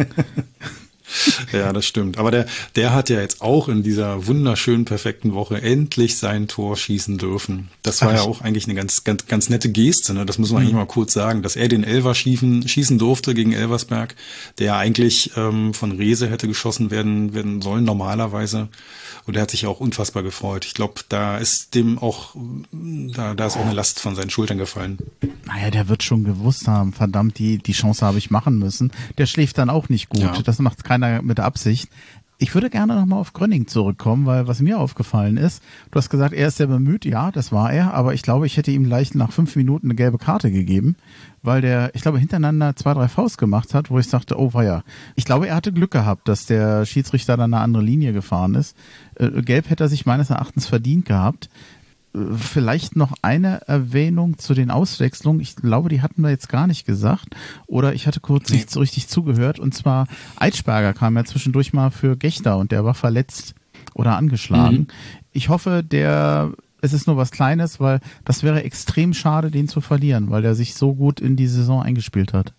Ja, das stimmt. Aber der, der hat ja jetzt auch in dieser wunderschönen, perfekten Woche endlich sein Tor schießen dürfen. Das war Ach, ja auch eigentlich eine ganz, ganz, ganz nette Geste, ne? Das muss man mhm. eigentlich mal kurz sagen, dass er den Elfer schießen, schießen durfte gegen Elversberg, der eigentlich ähm, von Rehse hätte geschossen werden, werden sollen normalerweise. Und er hat sich auch unfassbar gefreut. Ich glaube, da ist dem auch, da, da ist auch eine Last von seinen Schultern gefallen. Naja, der wird schon gewusst haben, verdammt, die, die Chance habe ich machen müssen. Der schläft dann auch nicht gut. Ja. Das macht keiner mit Absicht. Ich würde gerne nochmal auf Gröning zurückkommen, weil was mir aufgefallen ist, du hast gesagt, er ist sehr bemüht, ja, das war er, aber ich glaube, ich hätte ihm gleich nach fünf Minuten eine gelbe Karte gegeben, weil der, ich glaube, hintereinander zwei, drei Fouls gemacht hat, wo ich sagte, oh weia. Ich glaube, er hatte Glück gehabt, dass der Schiedsrichter dann eine andere Linie gefahren ist. Gelb hätte er sich meines Erachtens verdient gehabt. Vielleicht noch eine Erwähnung zu den Auswechslungen. Ich glaube, die hatten wir jetzt gar nicht gesagt. Oder ich hatte kurz nee. nicht so richtig zugehört. Und zwar Eitschberger kam ja zwischendurch mal für Gechter und der war verletzt oder angeschlagen. Mhm. Ich hoffe, der, es ist nur was Kleines, weil das wäre extrem schade, den zu verlieren, weil der sich so gut in die Saison eingespielt hat.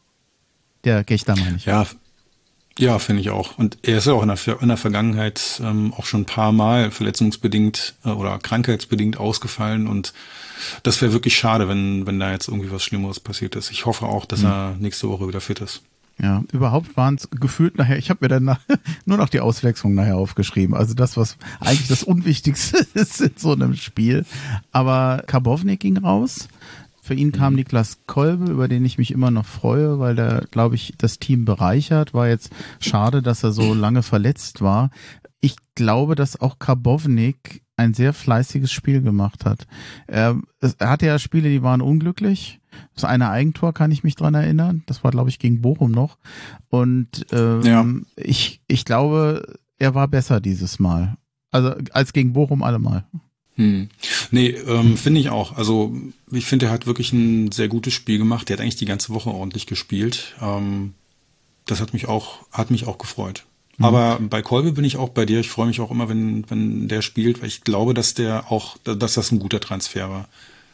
Der Gechter meine ich. Ja, Ja, finde ich auch. Und er ist ja auch in der, in der Vergangenheit ähm, auch schon ein paar Mal verletzungsbedingt äh, oder krankheitsbedingt ausgefallen. Und das wäre wirklich schade, wenn wenn da jetzt irgendwie was Schlimmeres passiert ist. Ich hoffe auch, dass mhm. er nächste Woche wieder fit ist. Ja, überhaupt waren es gefühlt nachher, ich habe mir dann nach, nur noch die Auswechslung nachher aufgeschrieben. Also das, was eigentlich das Unwichtigste ist in so einem Spiel. Aber Karbownik ging raus. Für ihn kam Niklas Kolbe, über den ich mich immer noch freue, weil der, glaube ich, das Team bereichert. War jetzt schade, dass er so lange verletzt war. Ich glaube, dass auch Karbownik ein sehr fleißiges Spiel gemacht hat. Er, er hatte ja Spiele, die waren unglücklich. Das eine Eigentor kann ich mich dran erinnern. Das war, glaube ich, gegen Bochum noch. Und ähm, ja. ich, ich glaube, er war besser dieses Mal. Also als gegen Bochum allemal. Hm. Nee, ähm, finde ich auch. Also ich finde, er hat wirklich ein sehr gutes Spiel gemacht. Der hat eigentlich die ganze Woche ordentlich gespielt. Ähm, das hat mich auch, hat mich auch gefreut. Mhm. Aber bei Kolbe bin ich auch bei dir. Ich freue mich auch immer, wenn, wenn der spielt, weil ich glaube, dass der auch, dass das ein guter Transfer war.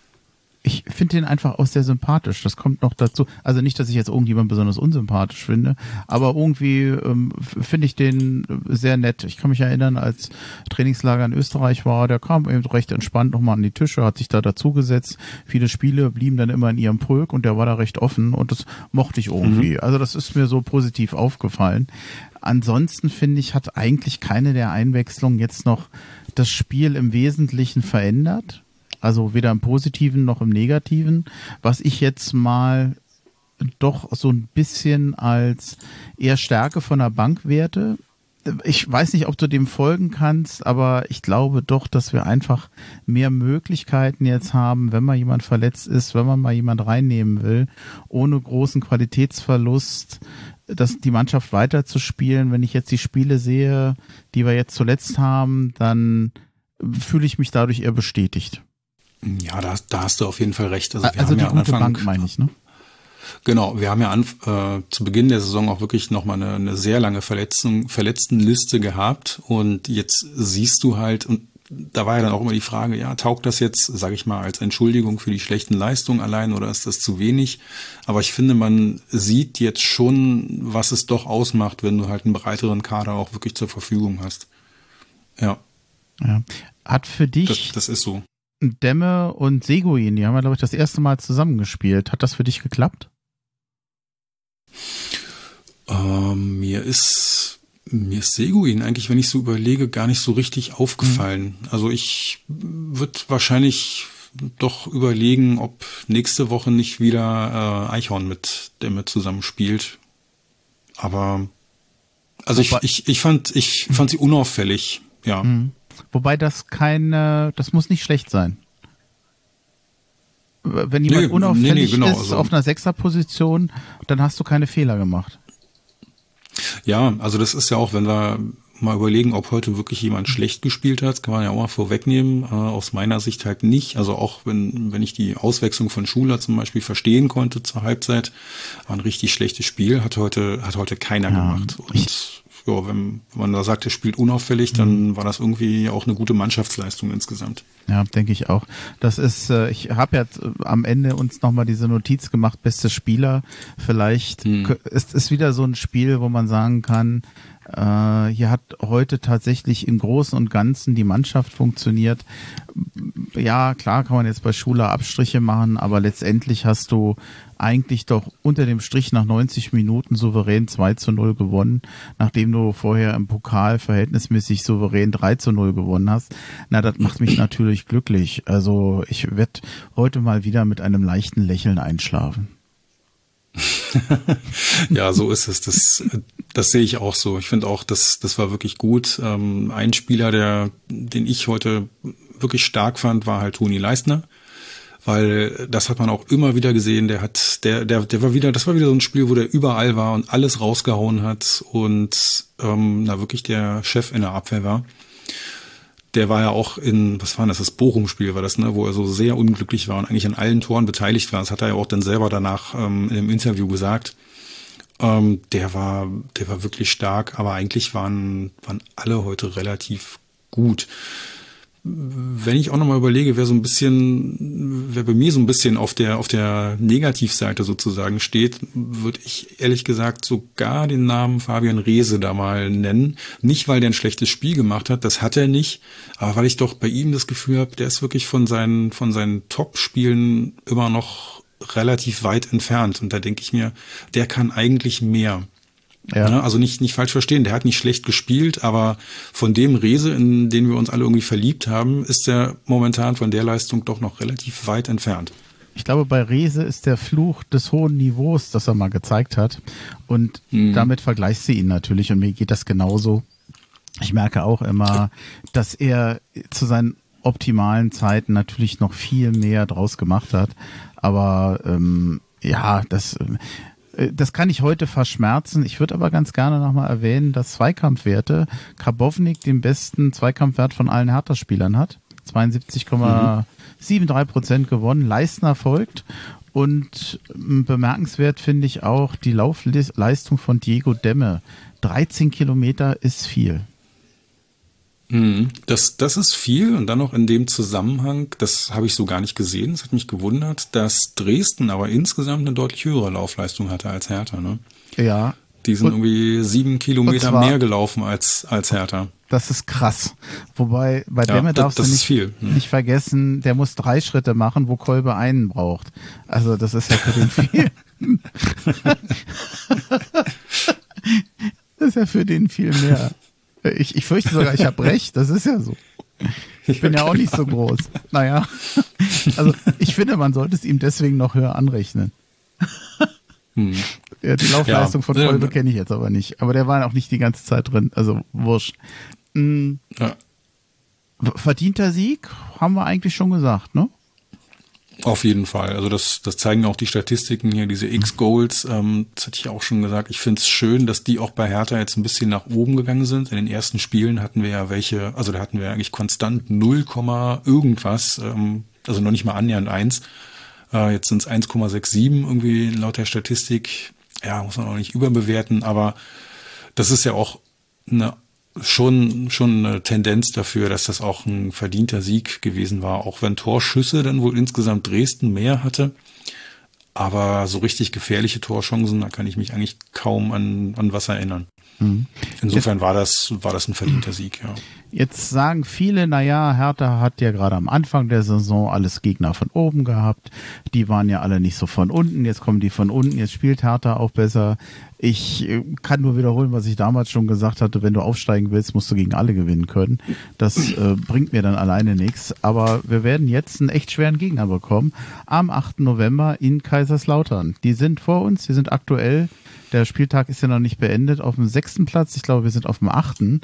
Ich finde den einfach auch sehr sympathisch. Das kommt noch dazu. Also nicht, dass ich jetzt irgendjemand besonders unsympathisch finde, aber irgendwie ähm, finde ich den sehr nett. Ich kann mich erinnern, als Trainingslager in Österreich war, der kam eben recht entspannt nochmal an die Tische, hat sich da dazugesetzt. Viele Spiele blieben dann immer in ihrem Pulk und der war da recht offen und das mochte ich irgendwie. Mhm. Also das ist mir so positiv aufgefallen. Ansonsten finde ich, hat eigentlich keine der Einwechslungen jetzt noch das Spiel im Wesentlichen verändert. Also weder im Positiven noch im Negativen, was ich jetzt mal doch so ein bisschen als eher Stärke von der Bank werte. ich weiß nicht, ob du dem folgen kannst, aber ich glaube doch, dass wir einfach mehr Möglichkeiten jetzt haben, wenn mal jemand verletzt ist, wenn man mal jemand reinnehmen will, ohne großen Qualitätsverlust, dass die Mannschaft weiterzuspielen. Wenn ich jetzt die Spiele sehe, die wir jetzt zuletzt haben, dann fühle ich mich dadurch eher bestätigt. Ja, da, da hast du auf jeden Fall recht. Also, wir also haben die ja gute Anfang, Bank meine ich, ne? Genau, wir haben ja an, äh, zu Beginn der Saison auch wirklich nochmal eine, eine sehr lange Verletzung, Verletztenliste gehabt und jetzt siehst du halt, und da war ja dann auch immer die Frage, ja, taugt das jetzt, sage ich mal, als Entschuldigung für die schlechten Leistungen allein oder ist das zu wenig? Aber ich finde, man sieht jetzt schon, was es doch ausmacht, wenn du halt einen breiteren Kader auch wirklich zur Verfügung hast. Ja. Ja. Hat für dich... Das, das ist so. Demme und Seguin, die haben ja, glaube ich, das erste Mal zusammengespielt. Hat das für dich geklappt? Ähm, mir ist mir ist Seguin eigentlich, wenn ich so überlege, gar nicht so richtig aufgefallen. Mhm. Also ich würde wahrscheinlich doch überlegen, ob nächste Woche nicht wieder äh, Eichhorn mit Demme zusammenspielt. Aber also ich, ich ich fand ich fand sie unauffällig, ja. Mhm. Wobei das keine, das muss nicht schlecht sein. Wenn jemand nee, unauffällig nee, nee, genau, ist also, auf einer Sechserposition, dann hast du keine Fehler gemacht. Ja, also das ist ja auch, wenn wir mal überlegen, ob heute wirklich jemand schlecht gespielt hat, kann man ja auch mal vorwegnehmen. Äh, aus meiner Sicht halt nicht. Also auch wenn wenn ich die Auswechslung von Schuler zum Beispiel verstehen konnte zur Halbzeit, war ein richtig schlechtes Spiel, hat heute hat heute keiner ja, gemacht. Und ich, ja, wenn man da sagt, er spielt unauffällig, dann mhm. war das irgendwie auch eine gute Mannschaftsleistung insgesamt. Ja, denke ich auch. Das ist, äh, ich habe ja am Ende uns nochmal diese Notiz gemacht, beste Spieler. Vielleicht mhm. ist es wieder so ein Spiel, wo man sagen kann, äh, hier hat heute tatsächlich im Großen und Ganzen die Mannschaft funktioniert. Ja, klar kann man jetzt bei Schuler Abstriche machen, aber letztendlich hast du eigentlich doch unter dem Strich nach neunzig Minuten souverän zwei zu null gewonnen, nachdem du vorher im Pokal verhältnismäßig souverän drei zu null gewonnen hast. Na, das macht mich natürlich glücklich. Also ich werde heute mal wieder mit einem leichten Lächeln einschlafen. Ja, so ist es. Das, das sehe ich auch so. Ich finde auch, das, das war wirklich gut. Ähm, ein Spieler, der, den ich heute wirklich stark fand, war halt Toni Leistner. Weil das hat man auch immer wieder gesehen, der hat, der, der, der war wieder, das war wieder so ein Spiel, wo der überall war und alles rausgehauen hat und ähm, na wirklich der Chef in der Abwehr war. Der war ja auch in, was war das, das Bochum-Spiel war das, ne, wo er so sehr unglücklich war und eigentlich an allen Toren beteiligt war. Das hat er ja auch dann selber danach ähm, in dem Interview gesagt. Ähm, der war, der war wirklich stark, aber eigentlich waren, waren alle heute relativ gut. Wenn ich auch nochmal überlege, wer so ein bisschen, wer bei mir so ein bisschen auf der auf der Negativseite sozusagen steht, würde ich ehrlich gesagt sogar den Namen Fabian Reese da mal nennen. Nicht, weil der ein schlechtes Spiel gemacht hat, das hat er nicht, aber weil ich doch bei ihm das Gefühl habe, der ist wirklich von seinen von seinen Top-Spielen immer noch relativ weit entfernt. Und da denke ich mir, der kann eigentlich mehr. Ja. Also nicht nicht falsch verstehen, der hat nicht schlecht gespielt, aber von dem Reese, in den wir uns alle irgendwie verliebt haben, ist der momentan von der Leistung doch noch relativ weit entfernt. Ich glaube, bei Reese ist der Fluch des hohen Niveaus, das er mal gezeigt hat. Und mhm. damit vergleichst du ihn natürlich und mir geht das genauso. Ich merke auch immer, dass er zu seinen optimalen Zeiten natürlich noch viel mehr draus gemacht hat. Aber ähm, ja, das... Das kann ich heute verschmerzen. Ich würde aber ganz gerne nochmal erwähnen, dass Zweikampfwerte Karbovnik den besten Zweikampfwert von allen Hertha-Spielern hat. zweiundsiebzig Komma dreiundsiebzig Prozent gewonnen. Leistner folgt. Und bemerkenswert finde ich auch die Laufleistung von Diego Demme. dreizehn Kilometer ist viel. Das, das ist viel und dann noch in dem Zusammenhang, das habe ich so gar nicht gesehen, das hat mich gewundert, dass Dresden aber insgesamt eine deutlich höhere Laufleistung hatte als Hertha, ne? Ja. Die sind und, irgendwie sieben Kilometer zwar, mehr gelaufen als, als Hertha. Das ist krass. Wobei, bei ja, Demme darfst das, du das nicht, viel, hm. nicht vergessen, der muss drei Schritte machen, wo Kolbe einen braucht. Also das ist ja für den viel. Das ist ja für den viel mehr. Ich, ich fürchte sogar, ich habe recht, das ist ja so. Ich bin ja auch nicht so groß. Naja, also ich finde, man sollte es ihm deswegen noch höher anrechnen. Hm. Ja, die Laufleistung ja. von Kolbe kenne ich jetzt aber nicht. Aber der war auch nicht die ganze Zeit drin. Also wurscht. Mhm. Ja. Verdienter Sieg, haben wir eigentlich schon gesagt, ne? Auf jeden Fall. Also das, das zeigen auch die Statistiken hier, diese X-Goals. Ähm, das hatte ich auch schon gesagt. Ich finde es schön, dass die auch bei Hertha jetzt ein bisschen nach oben gegangen sind. In den ersten Spielen hatten wir ja welche, also da hatten wir eigentlich konstant null, irgendwas, ähm, also noch nicht mal annähernd eins. Äh, jetzt sind es eins Komma siebenundsechzig irgendwie laut der Statistik. Ja, muss man auch nicht überbewerten, aber das ist ja auch eine schon schon eine Tendenz dafür, dass das auch ein verdienter Sieg gewesen war, auch wenn Torschüsse dann wohl insgesamt Dresden mehr hatte. Aber so richtig gefährliche Torchancen, da kann ich mich eigentlich kaum an, an was erinnern. Mhm. Insofern war das, war das ein verdienter Sieg, ja. Jetzt sagen viele, naja, Hertha hat ja gerade am Anfang der Saison alles Gegner von oben gehabt. Die waren ja alle nicht so von unten. Jetzt kommen die von unten. Jetzt spielt Hertha auch besser. Ich kann nur wiederholen, was ich damals schon gesagt hatte. Wenn du aufsteigen willst, musst du gegen alle gewinnen können. Das äh, bringt mir dann alleine nichts. Aber wir werden jetzt einen echt schweren Gegner bekommen. Am achten November in Kaiserslautern. Die sind vor uns. Die sind aktuell, der Spieltag ist ja noch nicht beendet, auf dem sechsten Platz. Ich glaube, wir sind auf dem achten.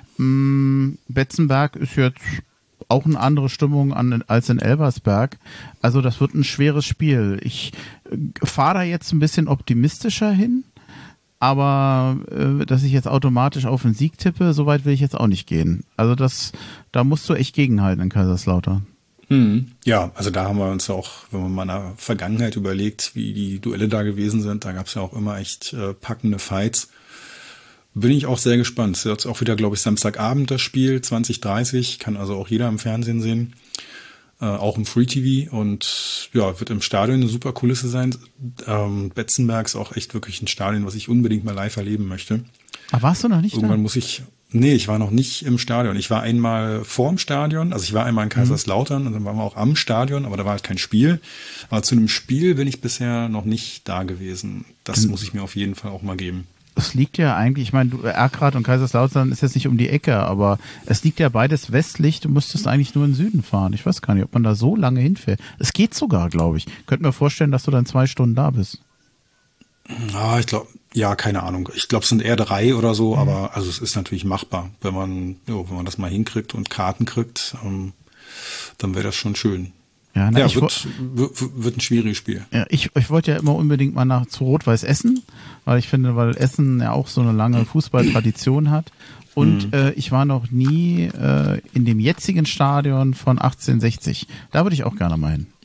Betzenberg ist jetzt auch eine andere Stimmung an, als in Elversberg. Also das wird ein schweres Spiel. Ich fahre da jetzt ein bisschen optimistischer hin, aber äh, dass ich jetzt automatisch auf einen Sieg tippe, so weit will ich jetzt auch nicht gehen. Also das, da musst du echt gegenhalten in Kaiserslautern. Hm. Ja, also da haben wir uns auch, wenn man mal in der Vergangenheit überlegt, wie die Duelle da gewesen sind, da gab es ja auch immer echt äh, packende Fights. Bin ich auch sehr gespannt. Es ist jetzt auch wieder, glaube ich, Samstagabend das Spiel, zwanzig dreißig, kann also auch jeder im Fernsehen sehen, äh, auch im Free-T V und ja, wird im Stadion eine super Kulisse sein. Ähm, Betzenberg ist auch echt wirklich ein Stadion, was ich unbedingt mal live erleben möchte. Aber warst du noch nicht Irgendwann da? muss ich, nee, ich war noch nicht im Stadion. Ich war einmal vorm Stadion, also ich war einmal in Kaiserslautern mhm. und dann waren wir auch am Stadion, aber da war halt kein Spiel. Aber zu einem Spiel bin ich bisher noch nicht da gewesen. Das mhm. muss ich mir auf jeden Fall auch mal geben. Es liegt ja eigentlich, ich meine, Erkrath und Kaiserslautern ist jetzt nicht um die Ecke, aber es liegt ja beides westlich, du müsstest eigentlich nur in den Süden fahren. Ich weiß gar nicht, ob man da so lange hinfährt. Es geht sogar, glaube ich. Könnte mir vorstellen, dass du dann zwei Stunden da bist. Ah, ich glaube, ja, keine Ahnung. Ich glaube, es sind eher drei oder so, mhm. aber also es ist natürlich machbar, wenn man, jo, wenn man das mal hinkriegt und Karten kriegt, ähm, dann wäre das schon schön. Ja, na, ja ich wird, wird, wird ein schwieriges Spiel. Ja, ich, ich wollte ja immer unbedingt mal nach zu Rot-Weiß Essen, weil ich finde, weil Essen ja auch so eine lange Fußballtradition hat. Und mhm. äh, ich war noch nie äh, in dem jetzigen Stadion von achtzehnhundertsechzig. Da würde ich auch gerne mal hin.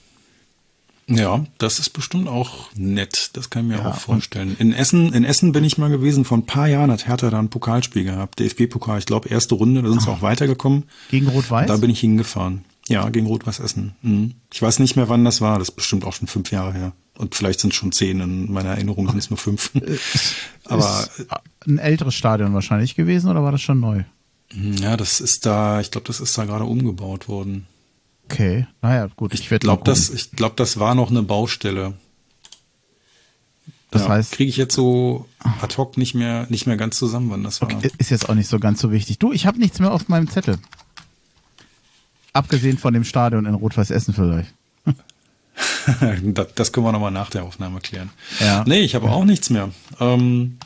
Ja, das ist bestimmt auch nett. Das kann ich mir ja, auch vorstellen. In Essen, in Essen bin ich mal gewesen. Vor ein paar Jahren hat Hertha da ein Pokalspiel gehabt. D F B-Pokal, ich glaube, erste Runde. Da sind sie auch weitergekommen. Gegen Rot-Weiß? Da bin ich hingefahren. Ja, gegen Rot-Weiß Essen. Mhm. Ich weiß nicht mehr, wann das war. Das ist bestimmt auch schon fünf Jahre her. Und vielleicht sind es schon zehn. In meiner Erinnerung sind es nur fünf. Aber ist ein älteres Stadion wahrscheinlich gewesen oder war das schon neu? Ja, das ist da, ich glaube, das ist da gerade umgebaut worden. Okay, naja, gut. Ich, ich glaube, das, ich glaube, das war noch eine Baustelle. Das ja, heißt, kriege ich jetzt so ad hoc nicht mehr, nicht mehr ganz zusammen, wann das war. Okay, ist jetzt auch nicht so ganz so wichtig. Du, ich habe nichts mehr auf meinem Zettel. Abgesehen von dem Stadion in Rot-Weiß Essen vielleicht. das, das können wir nochmal nach der Aufnahme klären. Ja. Nee, ich habe ja. auch nichts mehr. Ähm,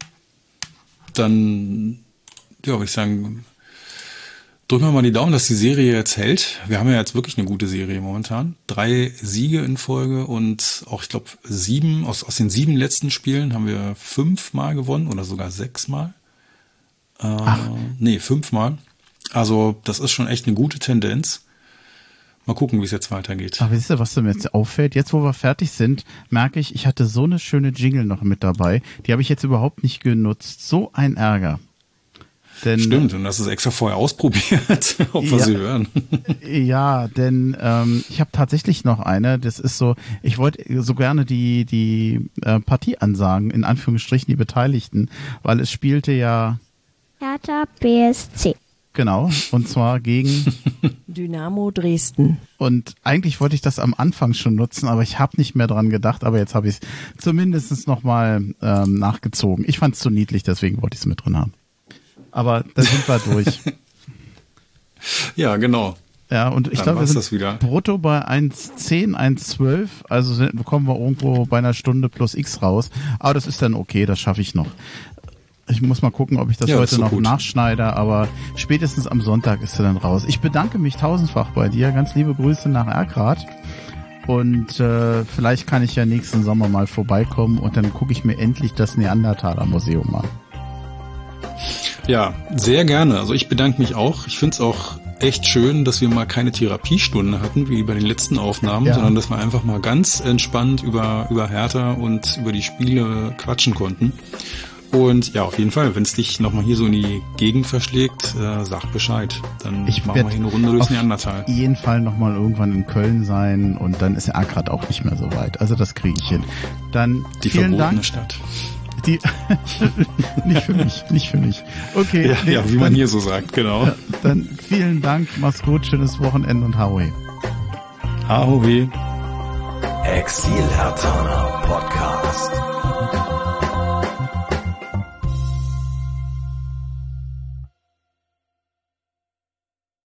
dann, ja, würde ich sagen, drücken wir mal die Daumen, dass die Serie jetzt hält. Wir haben ja jetzt wirklich eine gute Serie momentan. Drei Siege in Folge und auch, ich glaube, sieben, aus, aus den sieben letzten Spielen haben wir fünfmal gewonnen oder sogar sechsmal. Äh, Ach. Nee, fünfmal. Also das ist schon echt eine gute Tendenz. Mal gucken, wie es jetzt weitergeht. Aber wisst ihr, was mir jetzt auffällt? Jetzt, wo wir fertig sind, merke ich, ich hatte so eine schöne Jingle noch mit dabei. Die habe ich jetzt überhaupt nicht genutzt. So ein Ärger. Denn, Stimmt, und das ist extra vorher ausprobiert, ob wir ja, sie hören. Ja, denn ähm, ich habe tatsächlich noch eine. Das ist so, ich wollte so gerne die, die äh, Partie ansagen, in Anführungsstrichen die Beteiligten, weil es spielte ja Hertha B S C. Genau, und zwar gegen Dynamo Dresden. Und eigentlich wollte ich das am Anfang schon nutzen, aber ich habe nicht mehr dran gedacht, aber jetzt habe ich es zumindest nochmal ähm, nachgezogen. Ich fand es zu niedlich, deswegen wollte ich es mit drin haben. Aber da sind wir durch. Ja, genau. Ja, und ich glaube, wir sind brutto bei eins zehn, eins zwölf, also sind, kommen wir irgendwo bei einer Stunde plus X raus. Aber das ist dann okay, das schaffe ich noch. Ich muss mal gucken, ob ich das ja, heute das noch gut. nachschneide, aber spätestens am Sonntag ist er dann raus. Ich bedanke mich tausendfach bei dir. Ganz liebe Grüße nach Erkrath. Und äh, vielleicht kann ich ja nächsten Sommer mal vorbeikommen und dann gucke ich mir endlich das Neandertaler Museum an. Ja, sehr gerne. Also ich bedanke mich auch. Ich finde es auch echt schön, dass wir mal keine Therapiestunde hatten, wie bei den letzten Aufnahmen, ja. sondern dass wir einfach mal ganz entspannt über, über Hertha und über die Spiele quatschen konnten. Und ja, auf jeden Fall, wenn es dich nochmal hier so in die Gegend verschlägt, äh, sag Bescheid. Dann ich machen wir hier eine Runde durchs Neandertal. Auf jeden Fall nochmal irgendwann in Köln sein und dann ist Erkrath auch nicht mehr so weit. Also das kriege ich hin. Dann die vielen verbotene Dank. Stadt. Die nicht für mich, nicht für mich. Okay. Ja, nee, ja wie dann, man hier so sagt, genau. Ja, dann vielen Dank, mach's gut, schönes Wochenende und Ahoi. Ahoi. Exil Hertha Podcast.